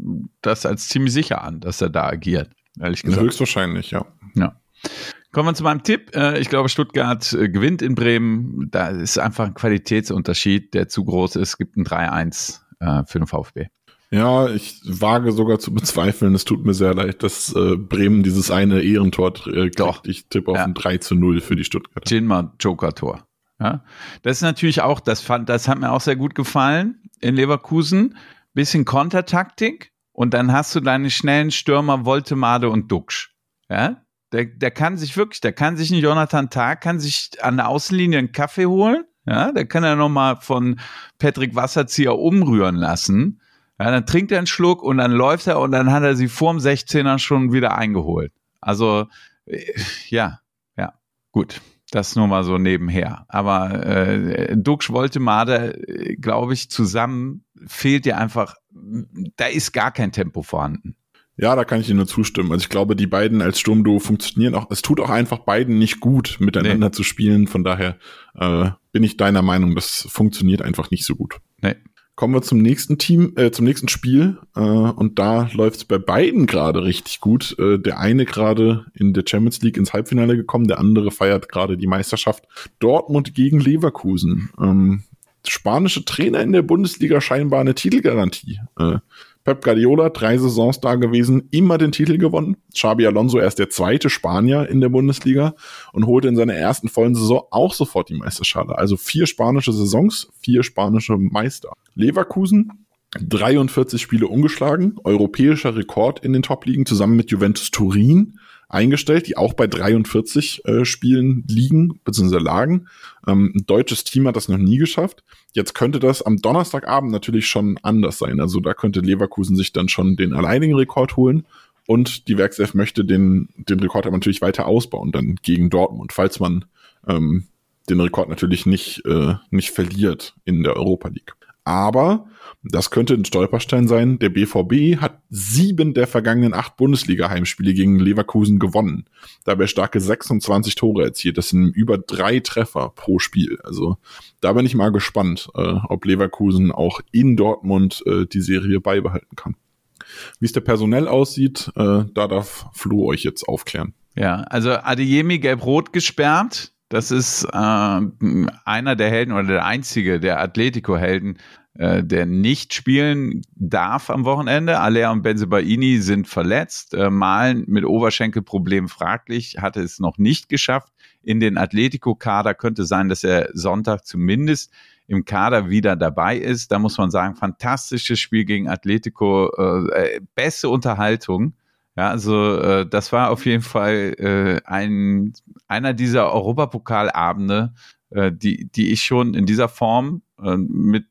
Speaker 7: das als ziemlich sicher an, dass er da agiert. Ehrlich gesagt.
Speaker 6: Höchstwahrscheinlich, ja.
Speaker 7: Ja. Kommen wir zu meinem Tipp. Ich glaube, Stuttgart gewinnt in Bremen. Da ist einfach ein Qualitätsunterschied, der zu groß ist. Es gibt ein 3-1 für den VfB.
Speaker 6: Ja, ich wage sogar zu bezweifeln, es tut mir sehr leid, dass Bremen dieses eine Ehrentor kriegt. Doch. Ich tippe auf ein 3-0 für die Stuttgarter.
Speaker 7: Jinma Joker-Tor. Ja. Das ist natürlich auch, das hat mir auch sehr gut gefallen in Leverkusen. Bisschen Kontertaktik und dann hast du deine schnellen Stürmer Woltemade und Duxch. Ja. Der kann sich ein Jonathan Tah, kann sich an der Außenlinie einen Kaffee holen, ja, der kann ja nochmal von Patrick Wasserzieher umrühren lassen, ja, dann trinkt er einen Schluck und dann läuft er und dann hat er sie vorm 16er schon wieder eingeholt. Also, ja, gut, das nur mal so nebenher. Aber Duxch, Woltemade, glaube ich, zusammen fehlt dir einfach, da ist gar kein Tempo vorhanden.
Speaker 6: Ja, da kann ich Ihnen nur zustimmen. Also ich glaube, die beiden als Sturmduo funktionieren auch. Es tut auch einfach beiden nicht gut, miteinander zu spielen. Von daher bin ich deiner Meinung, das funktioniert einfach nicht so gut.
Speaker 7: Nee.
Speaker 6: Kommen wir zum nächsten zum nächsten Spiel. Und da läuft es bei beiden gerade richtig gut. Der eine gerade in der Champions League ins Halbfinale gekommen, der andere feiert gerade die Meisterschaft. Dortmund gegen Leverkusen. Spanische Trainer in der Bundesliga, scheinbar eine Titelgarantie. Pep Guardiola, 3 Saisons da gewesen, immer den Titel gewonnen. Xabi Alonso erst der 2. Spanier in der Bundesliga und holte in seiner ersten vollen Saison auch sofort die Meisterschale. Also 4 spanische Saisons, 4 spanische Meister. Leverkusen, 43 Spiele ungeschlagen, europäischer Rekord in den Top-Ligen, zusammen mit Juventus Turin eingestellt, die auch bei 43 Spielen liegen, bzw. lagen. Ein deutsches Team hat das noch nie geschafft. Jetzt könnte das am Donnerstagabend natürlich schon anders sein. Also da könnte Leverkusen sich dann schon den alleinigen Rekord holen und die Werkself möchte den Rekord aber natürlich weiter ausbauen, dann gegen Dortmund, falls man den Rekord natürlich nicht verliert in der Europa League. Aber das könnte ein Stolperstein sein. Der BVB hat 7 der vergangenen 8 Bundesliga-Heimspiele gegen Leverkusen gewonnen. Dabei starke 26 Tore erzielt. Das sind über 3 Treffer pro Spiel. Also da bin ich mal gespannt, ob Leverkusen auch in Dortmund die Serie beibehalten kann. Wie es der personell aussieht, da darf Flo euch jetzt aufklären.
Speaker 7: Ja, also Adeyemi gelb-rot gesperrt. Das ist einer der Helden oder der einzige der Atletico-Helden, der nicht spielen darf am Wochenende. Aller und Bensebaini sind verletzt. Malen mit Oberschenkelproblemen fraglich, hatte es noch nicht geschafft. In den Atletico-Kader könnte sein, dass er Sonntag zumindest im Kader wieder dabei ist. Da muss man sagen, fantastisches Spiel gegen Atletico, beste Unterhaltung. Ja, also das war auf jeden Fall einer dieser Europapokalabende, die ich schon in dieser Form mit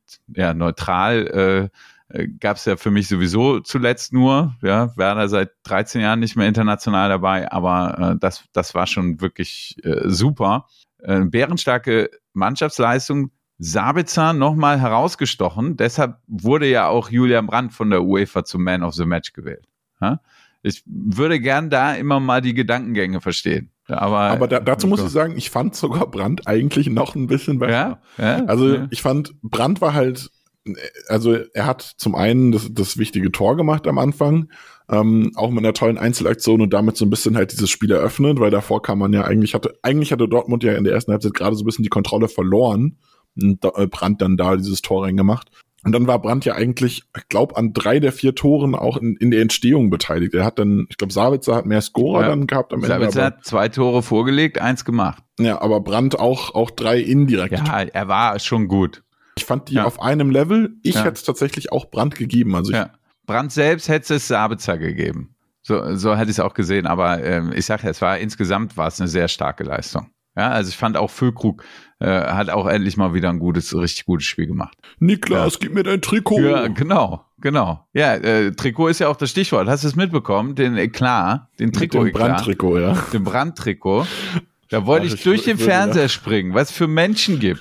Speaker 7: neutral gab es ja für mich sowieso zuletzt nur. Ja, Werder seit 13 Jahren nicht mehr international dabei, aber das war schon wirklich super. Bärenstarke Mannschaftsleistung. Sabitzer nochmal herausgestochen. Deshalb wurde ja auch Julian Brandt von der UEFA zum Man of the Match gewählt. Ja? Ich würde gern da immer mal die Gedankengänge verstehen. Aber
Speaker 6: dazu muss ich sagen, ich fand sogar Brandt eigentlich noch ein bisschen besser.
Speaker 7: Ja?
Speaker 6: Ich fand, Brandt war halt, also er hat zum einen das wichtige Tor gemacht am Anfang, auch mit einer tollen Einzelaktion und damit so ein bisschen halt dieses Spiel eröffnet, weil davor kam man ja eigentlich hatte Dortmund ja in der ersten Halbzeit gerade so ein bisschen die Kontrolle verloren und Brandt dann da dieses Tor reingemacht. Und dann war Brandt ja eigentlich, ich glaube, an 3 der 4 Toren auch in der Entstehung beteiligt. Er hat dann, ich glaube, Sabitzer hat mehr Scorer dann gehabt am Ende.
Speaker 7: Sabitzer hat 2 Tore vorgelegt, 1 gemacht.
Speaker 6: Ja, aber Brandt auch 3 indirekt.
Speaker 7: Ja, er war schon gut.
Speaker 6: Ich fand die auf einem Level. Ich hätte es tatsächlich auch Brandt gegeben. Also
Speaker 7: Brandt selbst hätte es Sabitzer gegeben. So hätte ich es auch gesehen. Aber ich sage ja, insgesamt war es eine sehr starke Leistung. Ja, also ich fand auch Füllkrug hat auch endlich mal wieder ein richtig gutes Spiel gemacht.
Speaker 6: Niklas, gib mir dein Trikot.
Speaker 7: Ja, genau. Ja, Trikot ist ja auch das Stichwort. Hast du es mitbekommen? Den Eklat, den Trikot.
Speaker 6: Den Brandtrikot, ja.
Speaker 7: Den Brandtrikot. Da wollte ich durch den Fernseher springen, was es für Menschen gibt.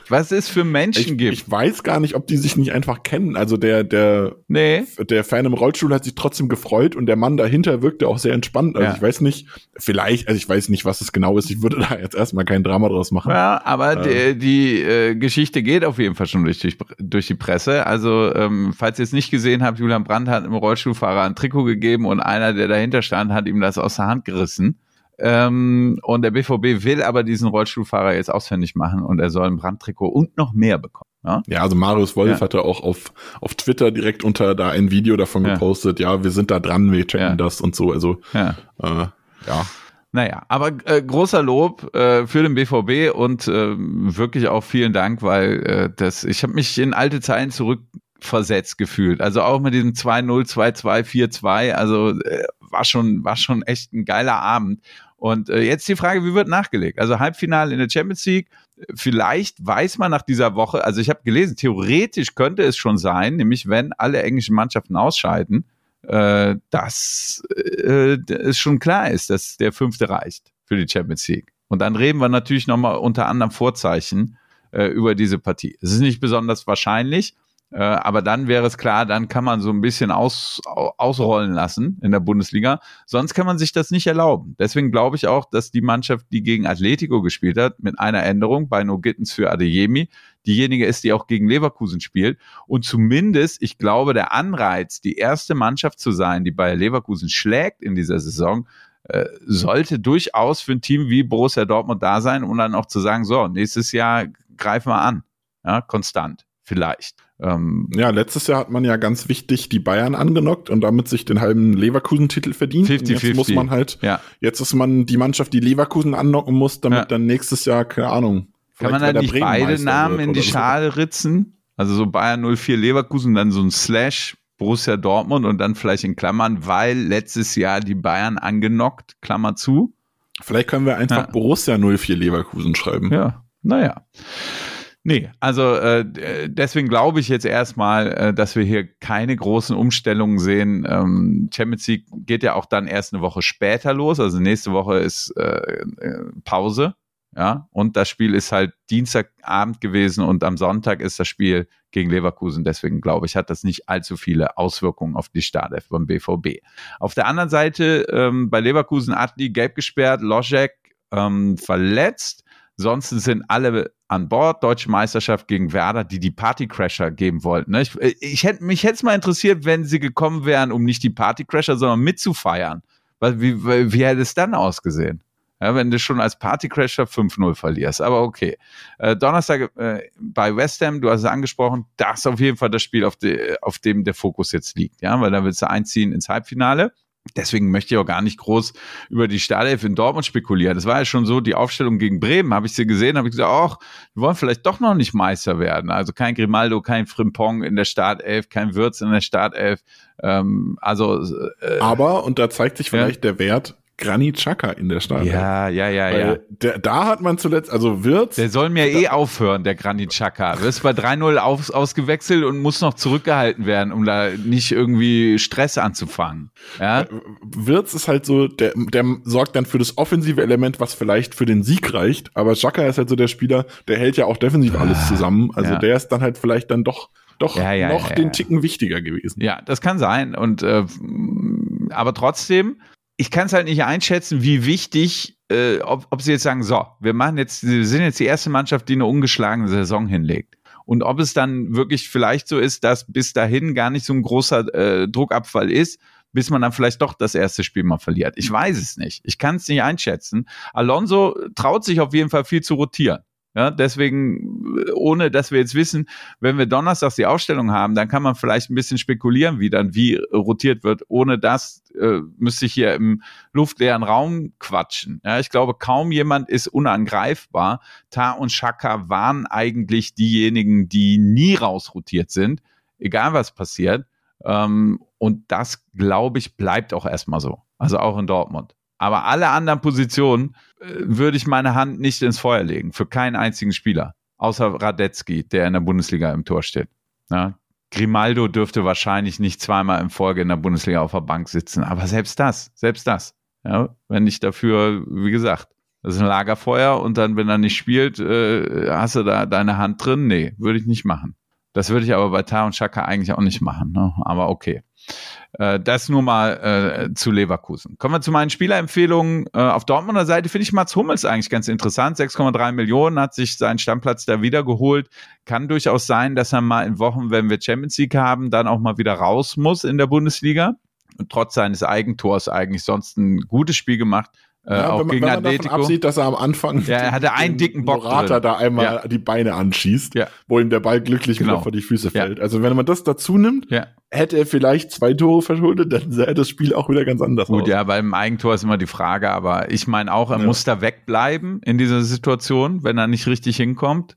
Speaker 6: Ich weiß gar nicht, ob die sich nicht einfach kennen. Also der Fan im Rollstuhl hat sich trotzdem gefreut und der Mann dahinter wirkte auch sehr entspannt. Also ich weiß nicht, ich weiß nicht, was es genau ist. Ich würde da jetzt erstmal kein Drama draus machen.
Speaker 7: Ja, aber die Geschichte geht auf jeden Fall schon durch die Presse. Also, falls ihr es nicht gesehen habt, Julian Brandt hat einem Rollstuhlfahrer ein Trikot gegeben und einer, der dahinter stand, hat ihm das aus der Hand gerissen. Und der BVB will aber diesen Rollstuhlfahrer jetzt ausfindig machen und er soll ein Brandtrikot und noch mehr bekommen.
Speaker 6: Ja, also Marius Wolf hatte auch auf Twitter direkt unter da ein Video davon gepostet, wir sind da dran, wir checken das und so, also
Speaker 7: Naja, aber großer Lob für den BVB und wirklich auch vielen Dank, weil ich habe mich in alte Zeiten zurückversetzt gefühlt. Also auch mit diesem 2-0, 2-2, 4-2, also war schon echt ein geiler Abend. Und jetzt die Frage, wie wird nachgelegt? Also Halbfinale in der Champions League, vielleicht weiß man nach dieser Woche, also ich habe gelesen, theoretisch könnte es schon sein, nämlich wenn alle englischen Mannschaften ausscheiden, dass es schon klar ist, dass der 5. reicht für die Champions League. Und dann reden wir natürlich nochmal unter anderem Vorzeichen über diese Partie. Es ist nicht besonders wahrscheinlich, aber dann wäre es klar, dann kann man so ein bisschen ausrollen lassen in der Bundesliga. Sonst kann man sich das nicht erlauben. Deswegen glaube ich auch, dass die Mannschaft, die gegen Atletico gespielt hat, mit einer Änderung bei No Gittens für Adeyemi, diejenige ist, die auch gegen Leverkusen spielt. Und zumindest, ich glaube, der Anreiz, die erste Mannschaft zu sein, die Bayer Leverkusen schlägt in dieser Saison, sollte durchaus für ein Team wie Borussia Dortmund da sein, um dann auch zu sagen, so, nächstes Jahr greifen wir an. Ja, konstant. Vielleicht.
Speaker 6: Letztes Jahr hat man ja ganz wichtig die Bayern angenockt und damit sich den halben Leverkusen-Titel verdient.
Speaker 7: 50-50.
Speaker 6: Jetzt muss man halt, jetzt ist man die Mannschaft, die Leverkusen annocken muss, damit dann nächstes Jahr, keine Ahnung.
Speaker 7: Kann man dann nicht beide Namen in die Schale ritzen? Also so Bayern 04 Leverkusen, dann so ein Slash Borussia Dortmund und dann vielleicht in Klammern, weil letztes Jahr die Bayern angenockt, Klammer zu.
Speaker 6: Vielleicht können wir einfach Borussia 04 Leverkusen schreiben.
Speaker 7: Ja, naja. Nee, also deswegen glaube ich jetzt erstmal, dass wir hier keine großen Umstellungen sehen. Champions League geht ja auch dann erst eine Woche später los, also nächste Woche ist Pause. Ja, und das Spiel ist halt Dienstagabend gewesen und am Sonntag ist das Spiel gegen Leverkusen. Deswegen glaube ich, hat das nicht allzu viele Auswirkungen auf die Startelf beim BVB. Auf der anderen Seite bei Leverkusen Adli gelb gesperrt, Loschek verletzt. Sonst sind alle an Bord. Deutsche Meisterschaft gegen Werder, die Partycrasher geben wollten. Ne? Mich hätte es mal interessiert, wenn sie gekommen wären, um nicht die Partycrasher, sondern mitzufeiern. Wie hätte es dann ausgesehen? Ja, wenn du schon als Partycrasher 5-0 verlierst. Aber okay. Donnerstag bei West Ham, du hast es angesprochen, das ist auf jeden Fall das Spiel, auf dem der Fokus jetzt liegt. Ja, weil da willst du einziehen ins Halbfinale. Deswegen möchte ich auch gar nicht groß über die Startelf in Dortmund spekulieren. Das war ja schon so, die Aufstellung gegen Bremen, habe ich sie gesehen, habe ich gesagt, wir wollen vielleicht doch noch nicht Meister werden. Also kein Grimaldo, kein Frimpong in der Startelf, kein Wirtz in der Startelf.
Speaker 6: Aber, und da zeigt sich vielleicht der Wert, Granit Xhaka in der Startelf.
Speaker 7: Ja.
Speaker 6: Da hat man zuletzt, also Wirtz.
Speaker 7: Der soll mir aufhören, der Granit Xhaka. Du wirst bei 3-0 ausgewechselt und muss noch zurückgehalten werden, um da nicht irgendwie Stress anzufangen. Ja?
Speaker 6: Wirtz ist halt so, der sorgt dann für das offensive Element, was vielleicht für den Sieg reicht. Aber Xhaka ist halt so der Spieler, der hält ja auch defensiv alles zusammen. Also der ist dann halt vielleicht dann doch den Ticken wichtiger gewesen.
Speaker 7: Ja, das kann sein. Und aber trotzdem, ich kann es halt nicht einschätzen, wie wichtig, ob sie jetzt sagen, wir sind jetzt die erste Mannschaft, die eine ungeschlagene Saison hinlegt. Und ob es dann wirklich vielleicht so ist, dass bis dahin gar nicht so ein großer Druckabfall ist, bis man dann vielleicht doch das erste Spiel mal verliert. Ich weiß es nicht. Ich kann es nicht einschätzen. Alonso traut sich auf jeden Fall viel zu rotieren. Ja, deswegen, ohne dass wir jetzt wissen, wenn wir donnerstags die Aufstellung haben, dann kann man vielleicht ein bisschen spekulieren, wie rotiert wird. Ohne das müsste ich hier im luftleeren Raum quatschen. Ja, ich glaube, kaum jemand ist unangreifbar. Tah und Xhaka waren eigentlich diejenigen, die nie rausrotiert sind, egal was passiert. Und das, glaube ich, bleibt auch erstmal so. Also auch in Dortmund. Aber alle anderen Positionen würde ich meine Hand nicht ins Feuer legen. Für keinen einzigen Spieler. Außer Radetzky, der in der Bundesliga im Tor steht. Ja? Grimaldo dürfte wahrscheinlich nicht zweimal in Folge in der Bundesliga auf der Bank sitzen. Aber selbst das. Ja? Wenn nicht dafür, wie gesagt, das ist ein Lagerfeuer und dann, wenn er nicht spielt, hast du da deine Hand drin? Nee, würde ich nicht machen. Das würde ich aber bei Tah und Xhaka eigentlich auch nicht machen. Ne? Aber okay. Das nur mal zu Leverkusen. Kommen wir zu meinen Spielerempfehlungen. Auf Dortmunder Seite finde ich Mats Hummels eigentlich ganz interessant. 6,3 Millionen, hat sich seinen Stammplatz da wiedergeholt. Kann durchaus sein, dass er mal in Wochen, wenn wir Champions League haben, dann auch mal wieder raus muss in der Bundesliga. Und trotz seines Eigentors eigentlich sonst ein gutes Spiel gemacht. Auch gegen Atletico. Wenn man davon absieht,
Speaker 6: dass er am Anfang
Speaker 7: er hatte einen dicken Bock
Speaker 6: Morata da einmal die Beine anschießt, wo ihm der Ball glücklich wieder vor die Füße fällt. Also wenn man das dazu nimmt, hätte er vielleicht 2 Tore verschuldet, dann sähe das Spiel auch wieder ganz anders aus.
Speaker 7: Gut, ja, beim Eigentor ist immer die Frage, aber ich meine auch, er muss da wegbleiben in dieser Situation, wenn er nicht richtig hinkommt.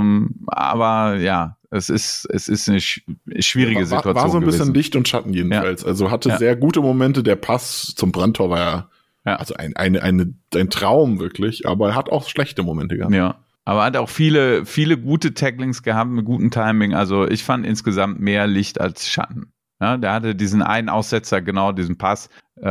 Speaker 7: Aber ja, es ist eine schwierige Situation
Speaker 6: war so ein bisschen
Speaker 7: gewesen.
Speaker 6: Licht und Schatten jedenfalls. Also hatte sehr gute Momente. Der Pass zum Brandtor war also ein Traum wirklich, aber er hat auch schlechte Momente gehabt.
Speaker 7: Ja, aber er hat auch viele gute Tacklings gehabt mit gutem Timing. Also ich fand insgesamt mehr Licht als Schatten. Ja, der hatte diesen einen Aussetzer, genau diesen Pass.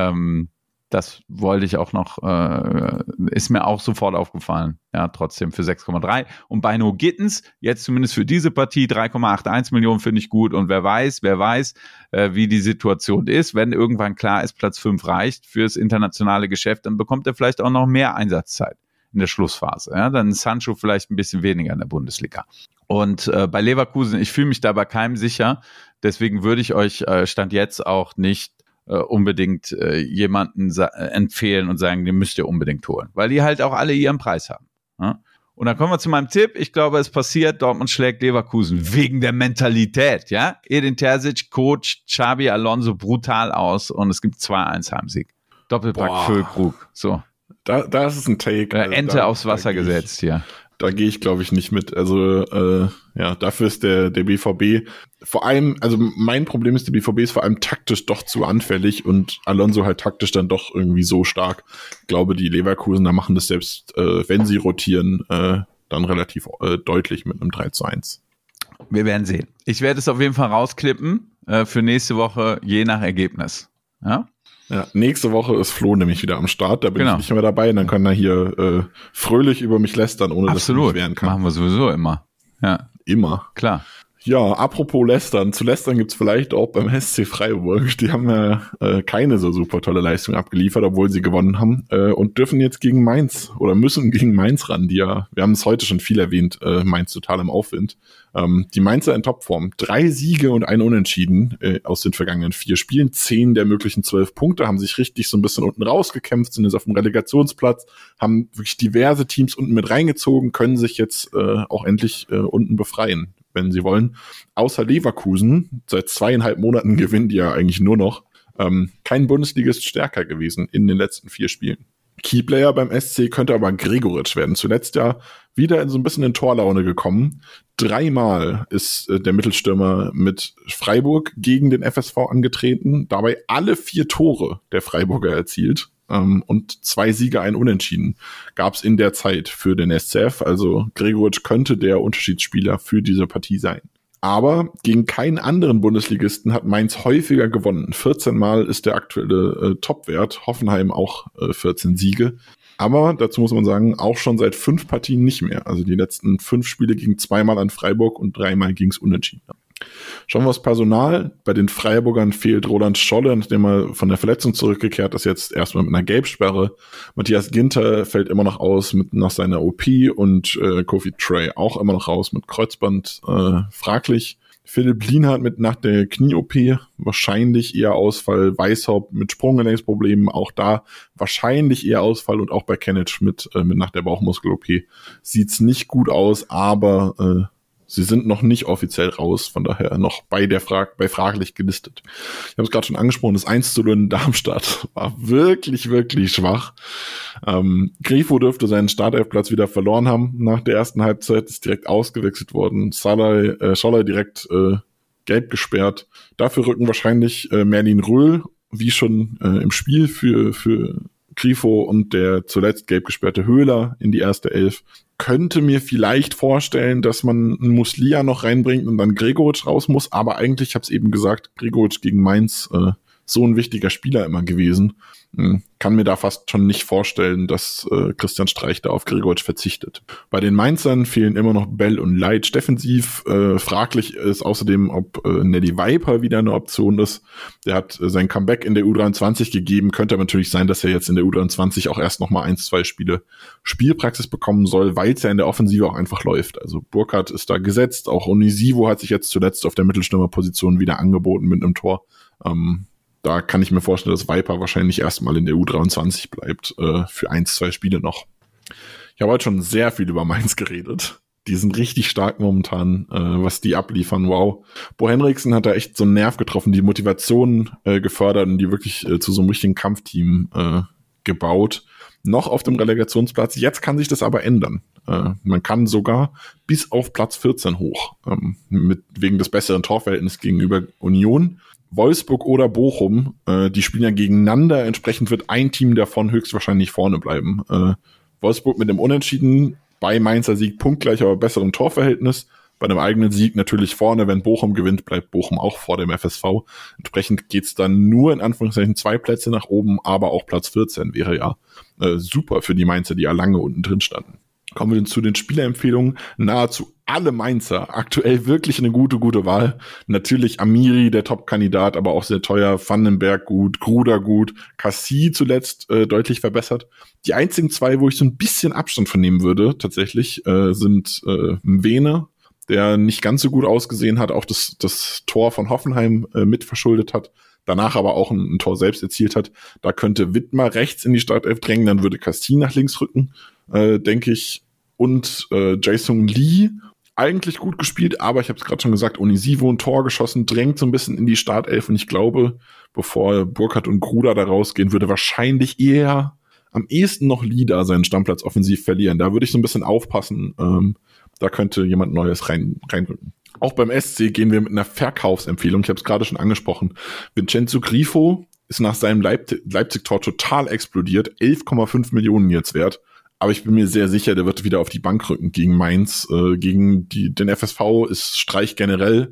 Speaker 7: Das wollte ich auch noch, ist mir auch sofort aufgefallen. Ja, trotzdem für 6,3. Und bei No Gittens, jetzt zumindest für diese Partie, 3,81 Millionen finde ich gut. Und wer weiß, wie die Situation ist. Wenn irgendwann klar ist, Platz 5 reicht fürs internationale Geschäft, dann bekommt er vielleicht auch noch mehr Einsatzzeit in der Schlussphase. Ja, dann ist Sancho vielleicht ein bisschen weniger in der Bundesliga. Und bei Leverkusen, ich fühle mich da bei keinem sicher. Deswegen würde ich euch Stand jetzt auch nicht unbedingt jemanden empfehlen und sagen, den müsst ihr unbedingt holen. Weil die halt auch alle ihren Preis haben. Ja? Und dann kommen wir zu meinem Tipp. Ich glaube, es passiert, Dortmund schlägt Leverkusen wegen der Mentalität. Ja, Edin Terzic coacht Xabi Alonso brutal aus und es gibt 2-1 Heimsieg. Doppelpack Füllkrug. So.
Speaker 6: Das ist ein Take.
Speaker 7: Ente aufs Wasser gesetzt hier.
Speaker 6: Da gehe ich, glaube ich, nicht mit. Also dafür ist der BVB vor allem, also mein Problem ist, der BVB ist vor allem taktisch doch zu anfällig und Alonso halt taktisch dann doch irgendwie so stark. Ich glaube, die Leverkusener machen das selbst, wenn sie rotieren, dann relativ deutlich mit einem 3-1.
Speaker 7: Wir werden sehen. Ich werde es auf jeden Fall rausklippen für nächste Woche, je nach Ergebnis. Ja?
Speaker 6: Ja, nächste Woche ist Flo nämlich wieder am Start, da bin
Speaker 7: Genau.
Speaker 6: ich nicht mehr dabei, und dann kann er hier fröhlich über mich lästern, ohne dass ich mich wehren kann.
Speaker 7: Machen wir sowieso immer. Ja,
Speaker 6: Immer.
Speaker 7: klar.
Speaker 6: Ja, apropos Lästern. Zu lästern gibt's vielleicht auch beim SC Freiburg. Die haben ja keine so super tolle Leistung abgeliefert, obwohl sie gewonnen haben, und dürfen jetzt gegen Mainz oder müssen gegen Mainz ran, die ja, wir haben es heute schon viel erwähnt, Mainz total im Aufwind. Die Mainzer in Topform. 3 Siege und ein Unentschieden aus den vergangenen 4 Spielen. 10 der möglichen 12 Punkte, haben sich richtig so ein bisschen unten rausgekämpft, sind jetzt auf dem Relegationsplatz, haben wirklich diverse Teams unten mit reingezogen, können sich jetzt auch endlich unten befreien, wenn sie wollen. Außer Leverkusen, seit 2,5 Monaten gewinnen die ja eigentlich nur noch. Kein Bundesligist stärker gewesen in den letzten 4 Spielen. Keyplayer beim SC könnte aber Gregoritsch werden. Zuletzt ja wieder in so ein bisschen in Torlaune gekommen. 3-mal ist der Mittelstürmer mit Freiburg gegen den FSV angetreten. Dabei alle 4 Tore der Freiburger erzielt. Und 2 Siege, ein Unentschieden gab es in der Zeit für den SCF. Also Gregoritsch könnte der Unterschiedsspieler für diese Partie sein. Aber gegen keinen anderen Bundesligisten hat Mainz häufiger gewonnen. 14 Mal ist der aktuelle Topwert. Hoffenheim auch 14 Siege. Aber dazu muss man sagen, auch schon seit 5 Partien nicht mehr. Also die letzten 5 Spiele gingen 2-mal an Freiburg und 3-mal ging es unentschieden. Schauen wir aufs Personal. Bei den Freiburgern fehlt Roland Scholle, nachdem er von der Verletzung zurückgekehrt ist, jetzt erstmal mit einer Gelbsperre. Matthias Ginter fällt immer noch aus nach seiner OP und Kofi Trey auch immer noch raus mit Kreuzband, fraglich. Philipp Lienhardt nach der Knie-OP wahrscheinlich eher Ausfall. Weishaupt mit Sprunggelenksproblemen, auch da wahrscheinlich eher Ausfall, und auch bei Kenneth Schmidt mit nach der Bauchmuskel-OP sieht's nicht gut aus, aber sie sind noch nicht offiziell raus, von daher noch bei fraglich gelistet. Ich habe es gerade schon angesprochen, das 1:0 in Darmstadt war wirklich, wirklich schwach. Grifo dürfte seinen Startelfplatz wieder verloren haben nach der ersten Halbzeit, ist direkt ausgewechselt worden. Scholler direkt gelb gesperrt. Dafür rücken wahrscheinlich Merlin Röhl, wie schon im Spiel für Grifo, und der zuletzt gelb gesperrte Höhler in die erste Elf. Könnte mir vielleicht vorstellen, dass man einen Muslia noch reinbringt und dann Gregoritsch raus muss, aber eigentlich, ich habe es eben gesagt, Gregoritsch gegen Mainz, so ein wichtiger Spieler immer gewesen. Kann mir da fast schon nicht vorstellen, dass Christian Streich da auf Gregoritsch verzichtet. Bei den Mainzern fehlen immer noch Bell und Leitsch defensiv. Fraglich ist außerdem, ob Neddy Viper wieder eine Option ist. Der hat sein Comeback in der U23 gegeben. Könnte aber natürlich sein, dass er jetzt in der U23 auch erst nochmal 1-2 Spiele Spielpraxis bekommen soll, weil es ja in der Offensive auch einfach läuft. Also Burkhardt ist da gesetzt. Auch Onisivo hat sich jetzt zuletzt auf der Mittelstürmerposition wieder angeboten mit einem Tor. Da kann ich mir vorstellen, dass Viper wahrscheinlich erstmal in der U23 bleibt, für 1-2 Spiele noch. Ich habe heute schon sehr viel über Mainz geredet. Die sind richtig stark momentan, was die abliefern. Wow. Bo Henriksen hat da echt so einen Nerv getroffen, die Motivation gefördert und die wirklich zu so einem richtigen Kampfteam gebaut. Noch auf dem Relegationsplatz. Jetzt kann sich das aber ändern. Man kann sogar bis auf Platz 14 hoch, wegen des besseren Torverhältnisses gegenüber Union. Wolfsburg oder Bochum, die spielen ja gegeneinander, entsprechend wird ein Team davon höchstwahrscheinlich vorne bleiben. Wolfsburg mit dem Unentschieden, bei Mainzer Sieg punktgleich, aber besserem Torverhältnis. Bei einem eigenen Sieg natürlich vorne, wenn Bochum gewinnt, bleibt Bochum auch vor dem FSV. Entsprechend geht's dann nur in Anführungszeichen 2 Plätze nach oben, aber auch Platz 14 wäre ja super für die Mainzer, die ja lange unten drin standen. Kommen wir zu den Spielerempfehlungen. Nahezu alle Mainzer. Aktuell wirklich eine gute Wahl. Natürlich Amiri, der Top-Kandidat, aber auch sehr teuer. Vandenberg gut, Gruder gut. Cassie zuletzt deutlich verbessert. Die einzigen 2, wo ich so ein bisschen Abstand von nehmen würde, tatsächlich, sind Mwene, der nicht ganz so gut ausgesehen hat, auch das Tor von Hoffenheim mitverschuldet hat. Danach aber auch ein Tor selbst erzielt hat. Da könnte Wittmer rechts in die Startelf drängen, dann würde Cassie nach links rücken, denke ich. Und Jason Lee, eigentlich gut gespielt, aber ich habe es gerade schon gesagt, Onisivo ein Tor geschossen, drängt so ein bisschen in die Startelf, und ich glaube, bevor Burkhardt und Gruder da rausgehen, würde wahrscheinlich eher am ehesten noch Lieder seinen Stammplatz offensiv verlieren. Da würde ich so ein bisschen aufpassen, da könnte jemand Neues reinrücken. Auch beim SC gehen wir mit einer Verkaufsempfehlung, ich habe es gerade schon angesprochen. Vincenzo Grifo ist nach seinem Leipzig-Tor total explodiert, 11,5 Millionen jetzt wert. Aber ich bin mir sehr sicher, der wird wieder auf die Bank rücken gegen Mainz. Gegen den FSV ist Streich generell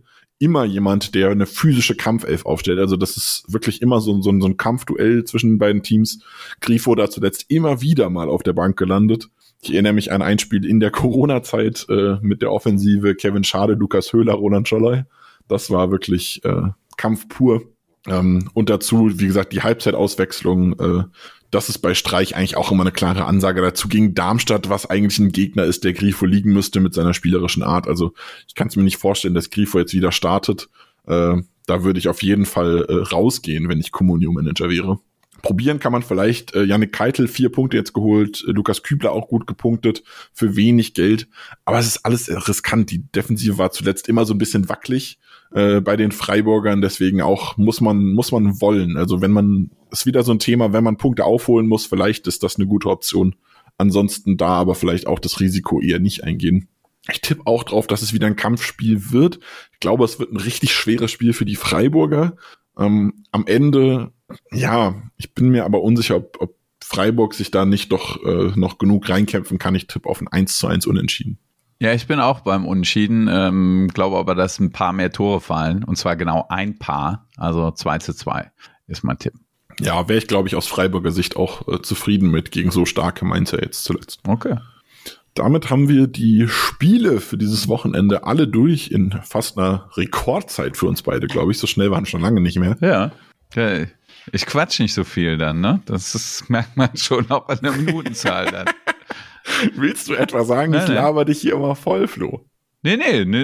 Speaker 6: immer jemand, der eine physische Kampfelf aufstellt. Also das ist wirklich immer so ein Kampfduell zwischen beiden Teams. Grifo da zuletzt immer wieder mal auf der Bank gelandet. Ich erinnere mich an ein Spiel in der Corona-Zeit mit der Offensive Kevin Schade, Lukas Höhler, Roland Scholley. Das war wirklich Kampf pur. Und dazu, wie gesagt, die Halbzeitauswechslung, das ist bei Streich eigentlich auch immer eine klare Ansage dazu gegen Darmstadt, was eigentlich ein Gegner ist, der Grifo liegen müsste mit seiner spielerischen Art. Also ich kann es mir nicht vorstellen, dass Grifo jetzt wieder startet. Da würde ich auf jeden Fall rausgehen, wenn ich Comunio-Manager wäre. Probieren kann man vielleicht. Yannick Keitel 4 Punkte jetzt geholt, Lukas Kübler auch gut gepunktet für wenig Geld. Aber es ist alles riskant. Die Defensive war zuletzt immer so ein bisschen wackelig bei den Freiburgern. Deswegen auch muss man wollen. Also ist wieder so ein Thema, wenn man Punkte aufholen muss, vielleicht ist das eine gute Option. Ansonsten da aber vielleicht auch das Risiko eher nicht eingehen. Ich tippe auch drauf, dass es wieder ein Kampfspiel wird. Ich glaube, es wird ein richtig schweres Spiel für die Freiburger. Am Ende, ja, ich bin mir aber unsicher, ob Freiburg sich da nicht doch noch genug reinkämpfen kann. Ich tippe auf ein 1:1 Unentschieden.
Speaker 7: Ja, ich bin auch beim Unentschieden, glaube aber, dass ein paar mehr Tore fallen. Und zwar genau ein Paar, also 2:2 ist mein Tipp.
Speaker 6: Ja, wäre ich, glaube ich, aus Freiburger Sicht auch zufrieden mit, gegen so starke Mainzer jetzt zuletzt.
Speaker 7: Okay.
Speaker 6: Damit haben wir die Spiele für dieses Wochenende alle durch in fast einer Rekordzeit für uns beide, glaube ich. So schnell waren schon lange nicht mehr.
Speaker 7: Ja. Okay. Ich quatsch nicht so viel dann, ne? Das merkt man schon auch an der Minutenzahl dann.
Speaker 6: Willst du etwa sagen, ich laber dich hier immer voll, Flo?
Speaker 7: Nee.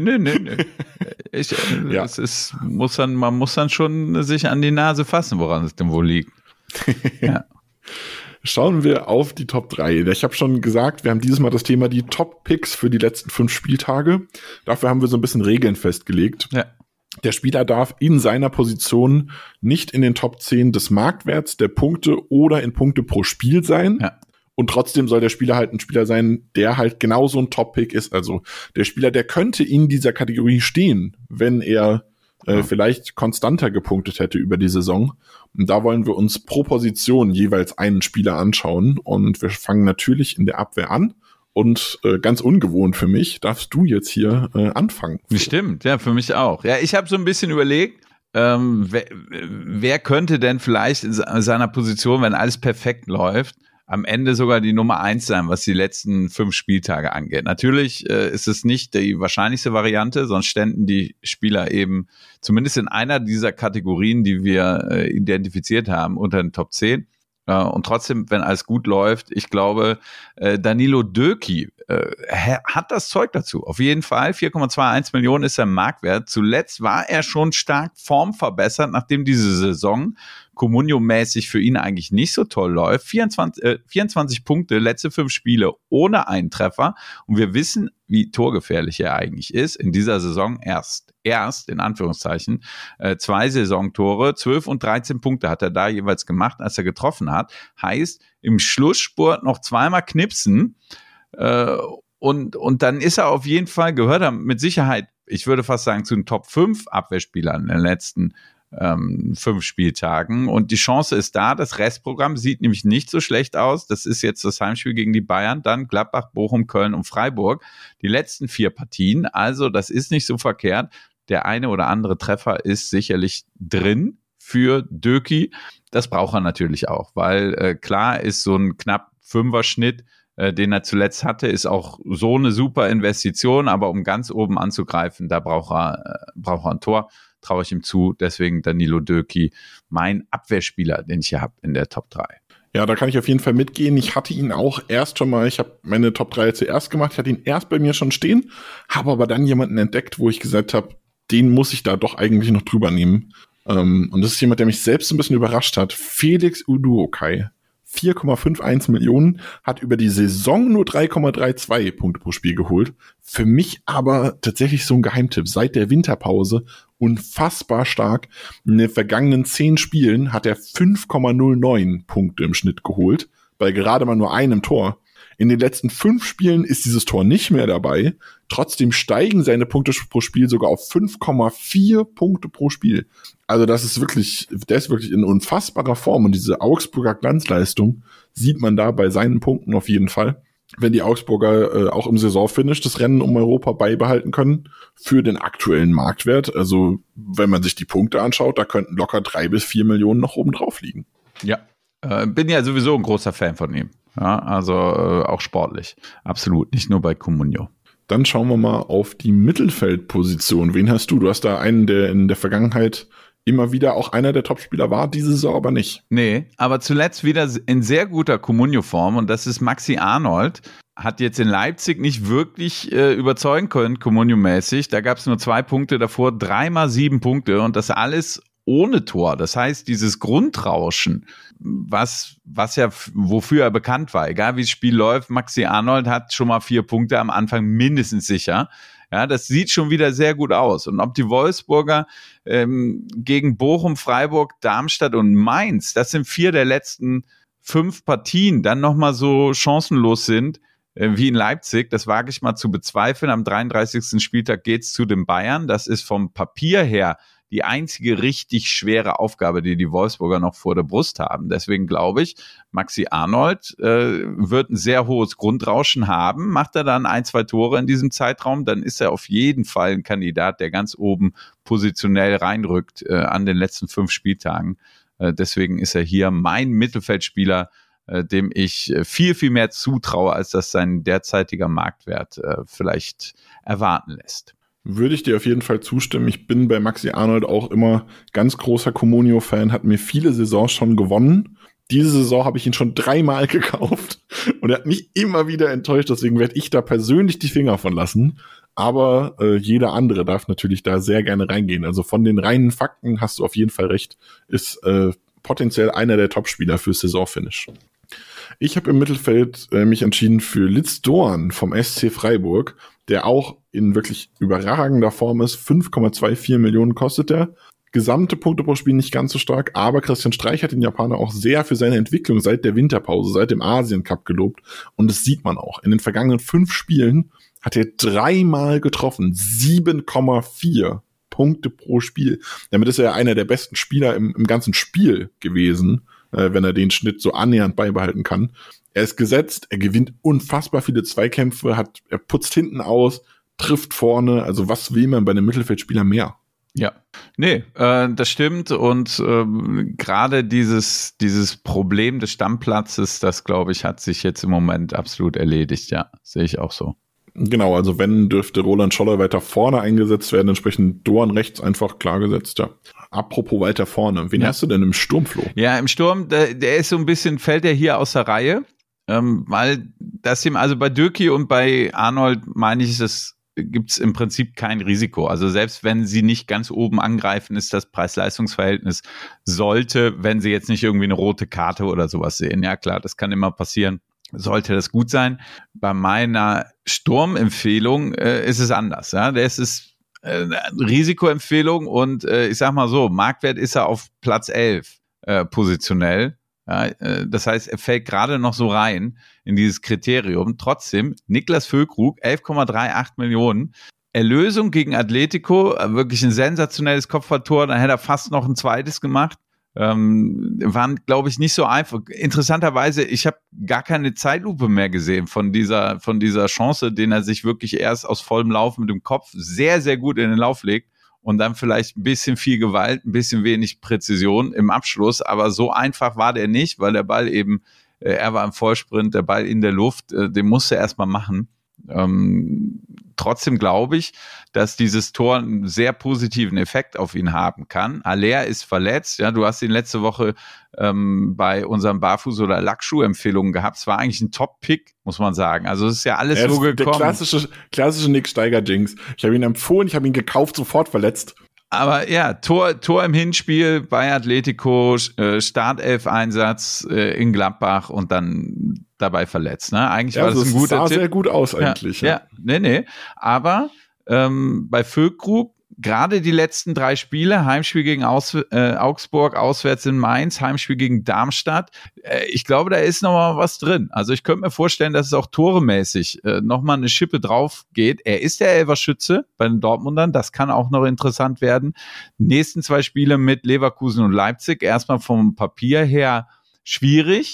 Speaker 7: Ja. Man muss dann schon sich an die Nase fassen, woran es denn wohl liegt. Ja.
Speaker 6: Schauen wir auf die Top 3. Ich habe schon gesagt, wir haben dieses Mal das Thema die Top-Picks für die letzten 5 Spieltage. Dafür haben wir so ein bisschen Regeln festgelegt. Ja. Der Spieler darf in seiner Position nicht in den Top 10 des Marktwerts, der Punkte oder in Punkte pro Spiel sein. Ja. Und trotzdem soll der Spieler halt ein Spieler sein, der halt genauso ein Top-Pick ist. Also der Spieler, der könnte in dieser Kategorie stehen, wenn er vielleicht konstanter gepunktet hätte über die Saison. Und da wollen wir uns pro Position jeweils einen Spieler anschauen. Und wir fangen natürlich in der Abwehr an. Und ganz ungewohnt für mich, darfst du jetzt hier anfangen.
Speaker 7: Stimmt, ja, für mich auch. Ja, ich habe so ein bisschen überlegt, wer könnte denn vielleicht in seiner Position, wenn alles perfekt läuft, am Ende sogar die Nummer 1 sein, was die letzten 5 Spieltage angeht. Natürlich ist es nicht die wahrscheinlichste Variante, sonst ständen die Spieler eben zumindest in einer dieser Kategorien, die wir identifiziert haben, unter den Top 10. Und trotzdem, wenn alles gut läuft, ich glaube, Danilo Döki hat das Zeug dazu. Auf jeden Fall, 4,21 Millionen ist sein Marktwert. Zuletzt war er schon stark formverbessert, nachdem diese Saison Comunio-mäßig für ihn eigentlich nicht so toll läuft. 24 Punkte, letzte 5 Spiele ohne einen Treffer. Und wir wissen, wie torgefährlich er eigentlich ist. In dieser Saison erst in Anführungszeichen, 2 Saisontore, 12 und 13 Punkte hat er da jeweils gemacht, als er getroffen hat. Heißt, im Schlussspurt noch zweimal knipsen. Und dann ist er auf jeden Fall, gehört er mit Sicherheit, ich würde fast sagen, zu den Top 5 Abwehrspielern in den letzten 5 Spieltagen. Und die Chance ist da. Das Restprogramm sieht nämlich nicht so schlecht aus. Das ist jetzt das Heimspiel gegen die Bayern, dann Gladbach, Bochum, Köln und Freiburg. Die letzten 4 Partien. Also das ist nicht so verkehrt. Der eine oder andere Treffer ist sicherlich drin für Döki. Das braucht er natürlich auch, weil klar ist so ein knapp 5er-Schnitt, den er zuletzt hatte, ist auch so eine super Investition. Aber um ganz oben anzugreifen, da braucht er ein Tor. Traue ich ihm zu, deswegen Danilo Döki, mein Abwehrspieler, den ich hier habe in der Top 3.
Speaker 6: Ja, da kann ich auf jeden Fall mitgehen. Ich hatte ihn auch erst schon mal, ich habe meine Top 3 zuerst gemacht, ich hatte ihn erst bei mir schon stehen, habe aber dann jemanden entdeckt, wo ich gesagt habe, den muss ich da doch eigentlich noch drüber nehmen. Und das ist jemand, der mich selbst ein bisschen überrascht hat. Felix Uduokai. 4,51 Millionen, hat über die Saison nur 3,32 Punkte pro Spiel geholt. Für mich aber tatsächlich so ein Geheimtipp. Seit der Winterpause unfassbar stark. In den vergangenen 10 Spielen hat er 5,09 Punkte im Schnitt geholt, bei gerade mal nur einem Tor. In den letzten 5 Spielen ist dieses Tor nicht mehr dabei. Trotzdem steigen seine Punkte pro Spiel sogar auf 5,4 Punkte pro Spiel. Also der ist wirklich in unfassbarer Form. Und diese Augsburger Glanzleistung sieht man da bei seinen Punkten auf jeden Fall. wenn die Augsburger auch im Saisonfinish das Rennen um Europa beibehalten können für den aktuellen Marktwert. Also wenn man sich die Punkte anschaut, da könnten locker 3 bis 4 Millionen noch oben drauf liegen.
Speaker 7: Ja, bin ja sowieso ein großer Fan von ihm. Ja, also auch sportlich. Absolut, nicht nur bei Comunio.
Speaker 6: Dann schauen wir mal auf die Mittelfeldposition. Wen hast du? Du hast da einen, der in der Vergangenheit immer wieder auch einer der Topspieler war, diese Saison aber nicht.
Speaker 7: Nee, aber zuletzt wieder in sehr guter Comunio-Form und das ist Maxi Arnold. Hat jetzt in Leipzig nicht wirklich überzeugen können, Comunio-mäßig. Da gab es nur 2 Punkte davor, 3x7 Punkte und das alles ohne Tor. Das heißt, dieses Grundrauschen, was ja, wofür er bekannt war, egal wie das Spiel läuft, Maxi Arnold hat schon mal 4 Punkte am Anfang mindestens sicher. Ja, das sieht schon wieder sehr gut aus. Und ob die Wolfsburger gegen Bochum, Freiburg, Darmstadt und Mainz, das sind 4 der letzten 5 Partien, dann nochmal so chancenlos sind, wie in Leipzig, das wage ich mal zu bezweifeln. Am 33. Spieltag geht's zu den Bayern. Das ist vom Papier her die einzige richtig schwere Aufgabe, die Wolfsburger noch vor der Brust haben. Deswegen glaube ich, Maxi Arnold wird ein sehr hohes Grundrauschen haben. Macht er dann 1, 2 Tore in diesem Zeitraum, dann ist er auf jeden Fall ein Kandidat, der ganz oben positionell reinrückt an den letzten 5 Spieltagen. Deswegen ist er hier mein Mittelfeldspieler, dem ich viel, viel mehr zutraue, als das sein derzeitiger Marktwert vielleicht erwarten lässt.
Speaker 6: Würde ich dir auf jeden Fall zustimmen. Ich bin bei Maxi Arnold auch immer ganz großer Comunio-Fan, hat mir viele Saisons schon gewonnen. Diese Saison habe ich ihn schon 3-mal gekauft und er hat mich immer wieder enttäuscht, deswegen werde ich da persönlich die Finger von lassen. Aber jeder andere darf natürlich da sehr gerne reingehen. Also von den reinen Fakten hast du auf jeden Fall recht, ist potenziell einer der Topspieler fürs Saisonfinish. Ich habe im Mittelfeld mich entschieden für Litz Doan vom SC Freiburg, der auch in wirklich überragender Form ist. 5,24 Millionen kostet er. Gesamte Punkte pro Spiel nicht ganz so stark, aber Christian Streich hat den Japaner auch sehr für seine Entwicklung seit der Winterpause, seit dem Asien Cup gelobt. Und das sieht man auch. In den vergangenen 5 Spielen hat er 3-mal getroffen. 7,4 Punkte pro Spiel. Damit ist er einer der besten Spieler im ganzen Spiel gewesen, wenn er den Schnitt so annähernd beibehalten kann. Er ist gesetzt, er gewinnt unfassbar viele Zweikämpfe, er putzt hinten aus, trifft vorne. Also was will man bei einem Mittelfeldspieler mehr?
Speaker 7: Ja, nee, das stimmt und gerade dieses Problem des Stammplatzes, das glaube ich, hat sich jetzt im Moment absolut erledigt, ja, sehe ich auch so.
Speaker 6: Genau, also wenn dürfte Roland Scholler weiter vorne eingesetzt werden, entsprechend Doan rechts einfach klar gesetzt, ja. Apropos weiter vorne, wen hast du denn im Sturm, Flo? Ja, im Sturm, der ist so ein bisschen, fällt er hier aus der Reihe, weil das ihm, also bei Döki und bei Arnold meine ich, das gibt es im Prinzip kein Risiko. Also selbst wenn sie nicht ganz oben angreifen, ist das Preis-Leistungs-Verhältnis, sollte, wenn sie jetzt nicht irgendwie eine rote Karte oder sowas sehen, ja klar, das kann immer passieren, sollte das gut sein. Bei meiner Sturmempfehlung ist es anders. Ja? Das ist eine Risikoempfehlung und ich sag mal so, Marktwert ist er auf Platz 11 positionell. Ja, das heißt, er fällt gerade noch so rein in dieses Kriterium. Trotzdem, Niklas Füllkrug, 11,38 Millionen. Erlösung gegen Atletico, wirklich ein sensationelles Kopfballtor. Dann hätte er fast noch ein zweites gemacht. Waren, glaube ich, nicht so einfach. Interessanterweise, ich habe gar keine Zeitlupe mehr gesehen von dieser Chance, den er sich wirklich erst aus vollem Lauf mit dem Kopf sehr, sehr gut in den Lauf legt. Und dann vielleicht ein bisschen viel Gewalt, ein bisschen wenig Präzision im Abschluss. Aber so einfach war der nicht, weil der Ball eben, er war im Vollsprint, der Ball in der Luft, den musste er erstmal machen. Trotzdem glaube ich, dass dieses Tor einen sehr positiven Effekt auf ihn haben kann. Haller ist verletzt. Ja, du hast ihn letzte Woche bei unseren Barfuß- oder Lackschuh-Empfehlungen gehabt. Es war eigentlich ein Top-Pick, muss man sagen. Also es ist ja alles so gekommen. Der klassische Nick Steiger-Jinx. Ich habe ihn empfohlen, ich habe ihn gekauft, sofort verletzt.
Speaker 7: Aber ja, Tor im Hinspiel bei Atletico, Startelf-Einsatz in Gladbach und dann dabei verletzt. Ne? Eigentlich war das ein guter Tipp.
Speaker 6: Sah sehr gut aus eigentlich.
Speaker 7: Ja. Nee. Aber bei Füllkrug, gerade die letzten 3 Spiele, Heimspiel gegen Augsburg, auswärts in Mainz, Heimspiel gegen Darmstadt, ich glaube, da ist noch mal was drin. Also ich könnte mir vorstellen, dass es auch toremäßig noch mal eine Schippe drauf geht. Er ist der Elferschütze bei den Dortmundern, das kann auch noch interessant werden. Nächsten 2 Spiele mit Leverkusen und Leipzig, erstmal vom Papier her schwierig,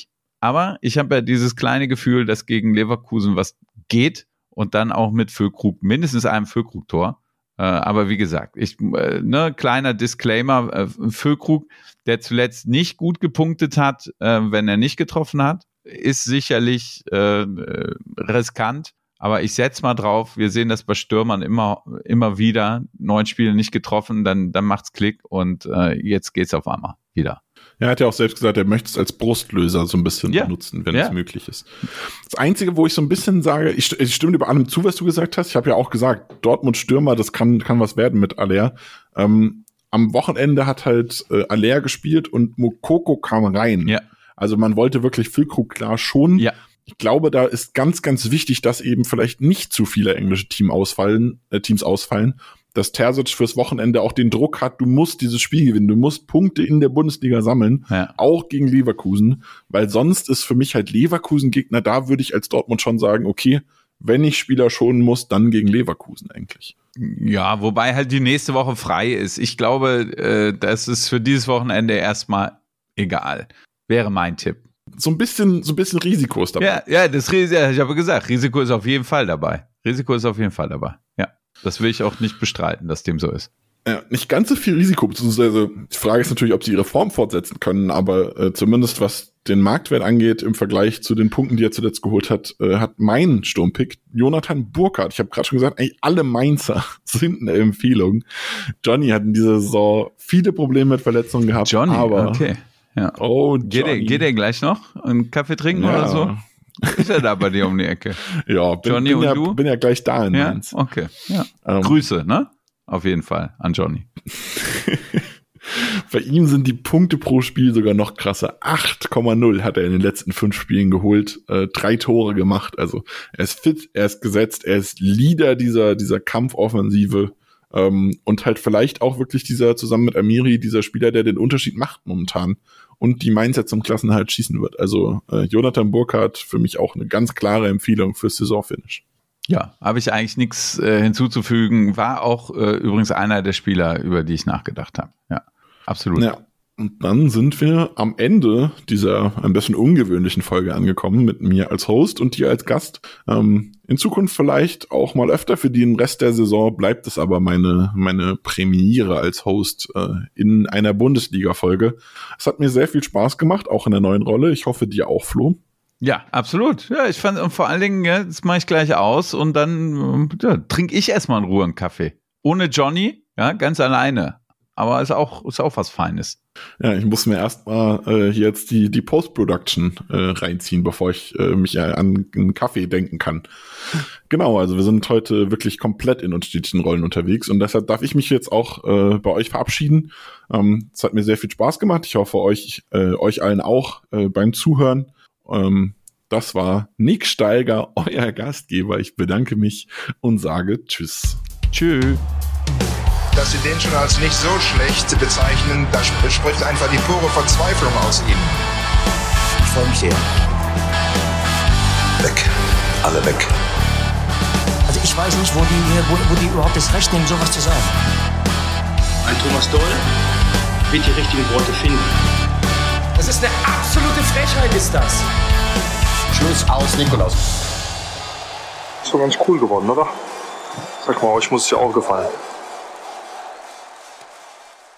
Speaker 7: Aber ich habe ja dieses kleine Gefühl, dass gegen Leverkusen was geht und dann auch mit Füllkrug, mindestens einem Füllkrug-Tor. Aber wie gesagt, kleiner Disclaimer, Füllkrug, der zuletzt nicht gut gepunktet hat, wenn er nicht getroffen hat, ist sicherlich riskant. Aber ich setze mal drauf, wir sehen das bei Stürmern immer wieder, 9 Spiele nicht getroffen, dann macht's Klick und jetzt geht's auf einmal wieder.
Speaker 6: Er hat ja auch selbst gesagt, er möchte es als Brustlöser so ein bisschen benutzen, wenn es möglich ist. Das Einzige, wo ich so ein bisschen sage, ich stimme dir bei allem zu, was du gesagt hast. Ich habe ja auch gesagt, Dortmund Stürmer, das kann was werden mit Aller. Am Wochenende hat halt Aller gespielt und Moukoko kam rein. Ja. Also man wollte wirklich Füllkrug klar schonen. Ja. Ich glaube, da ist ganz, ganz wichtig, dass eben vielleicht nicht zu viele englische Teams ausfallen, dass Terzic fürs Wochenende auch den Druck hat, du musst dieses Spiel gewinnen, du musst Punkte in der Bundesliga sammeln, auch gegen Leverkusen, weil sonst ist für mich halt Leverkusen-Gegner, da würde ich als Dortmund schon sagen, okay, wenn ich Spieler schonen muss, dann gegen Leverkusen eigentlich.
Speaker 7: Ja, wobei halt die nächste Woche frei ist. Ich glaube, das ist für dieses Wochenende erstmal egal. Wäre mein Tipp.
Speaker 6: So ein bisschen Risiko ist dabei.
Speaker 7: Ja, ich habe gesagt, Risiko ist auf jeden Fall dabei. Ja. Das will ich auch nicht bestreiten, dass dem so ist.
Speaker 6: Ja, nicht ganz so viel Risiko, beziehungsweise die Frage ist natürlich, ob sie ihre Form fortsetzen können, aber zumindest was den Marktwert angeht, im Vergleich zu den Punkten, die er zuletzt geholt hat, hat mein Sturmpick Jonathan Burkhardt. Ich habe gerade schon gesagt, eigentlich alle Mainzer sind eine Empfehlung. Johnny hat in dieser Saison viele Probleme mit Verletzungen gehabt.
Speaker 7: Johnny,
Speaker 6: aber
Speaker 7: okay. Ja.
Speaker 6: Oh, Johnny.
Speaker 7: Geht er gleich noch einen Kaffee trinken oder so? Ist er da bei dir um die Ecke?
Speaker 6: Ja, bin ja gleich da in Mainz.
Speaker 7: Okay, ja. Grüße, ne? Auf jeden Fall an Johnny.
Speaker 6: Bei ihm sind die Punkte pro Spiel sogar noch krasser. 8,0 hat er in den letzten 5 Spielen geholt, 3 Tore gemacht. Also er ist fit, er ist gesetzt, er ist Leader dieser Kampfoffensive und halt vielleicht auch wirklich zusammen mit Amiri, dieser Spieler, der den Unterschied macht momentan und die Mainzer zum Klassenerhalt schießen wird. Also Jonathan Burkhardt für mich auch eine ganz klare Empfehlung fürs Saisonfinish.
Speaker 7: Ja, habe ich eigentlich nichts hinzuzufügen. War auch übrigens einer der Spieler, über die ich nachgedacht habe. Ja, absolut.
Speaker 6: Ja, und dann sind wir am Ende dieser ein bisschen ungewöhnlichen Folge angekommen, mit mir als Host und dir als Gast. In Zukunft vielleicht auch mal öfter, für den Rest der Saison bleibt es aber meine Premiere als Host in einer Bundesliga-Folge. Es hat mir sehr viel Spaß gemacht, auch in der neuen Rolle. Ich hoffe, dir auch, Flo.
Speaker 7: Ja, absolut. Ja, ich fand, und vor allen Dingen, das mache ich gleich aus und dann trinke ich erstmal in Ruhe einen Kaffee. Ohne Johnny, ja, ganz alleine. Aber ist auch was Feines.
Speaker 6: Ja, ich muss mir erstmal jetzt die Post-Production reinziehen, bevor ich mich an einen Kaffee denken kann. Genau, also wir sind heute wirklich komplett in unterschiedlichen Rollen unterwegs und deshalb darf ich mich jetzt auch bei euch verabschieden. Es hat mir sehr viel Spaß gemacht. Ich hoffe, euch allen auch beim Zuhören. Das war Nick Steiger, euer Gastgeber. Ich bedanke mich und sage Tschüss.
Speaker 7: Tschüss.
Speaker 9: Dass Sie den schon als nicht so schlecht bezeichnen, da spricht einfach die pure Verzweiflung aus Ihnen.
Speaker 2: Ich freue mich sehr.
Speaker 1: Weg. Alle weg.
Speaker 2: Also ich weiß nicht, wo die überhaupt das Recht nehmen, sowas zu sagen.
Speaker 10: Ein Thomas Doll wird die richtigen Worte finden.
Speaker 4: Das ist eine absolute Frechheit, ist das.
Speaker 2: Schluss, aus, Nikolaus.
Speaker 11: Ist doch ganz cool geworden, oder? Sag mal, euch muss es ja auch gefallen.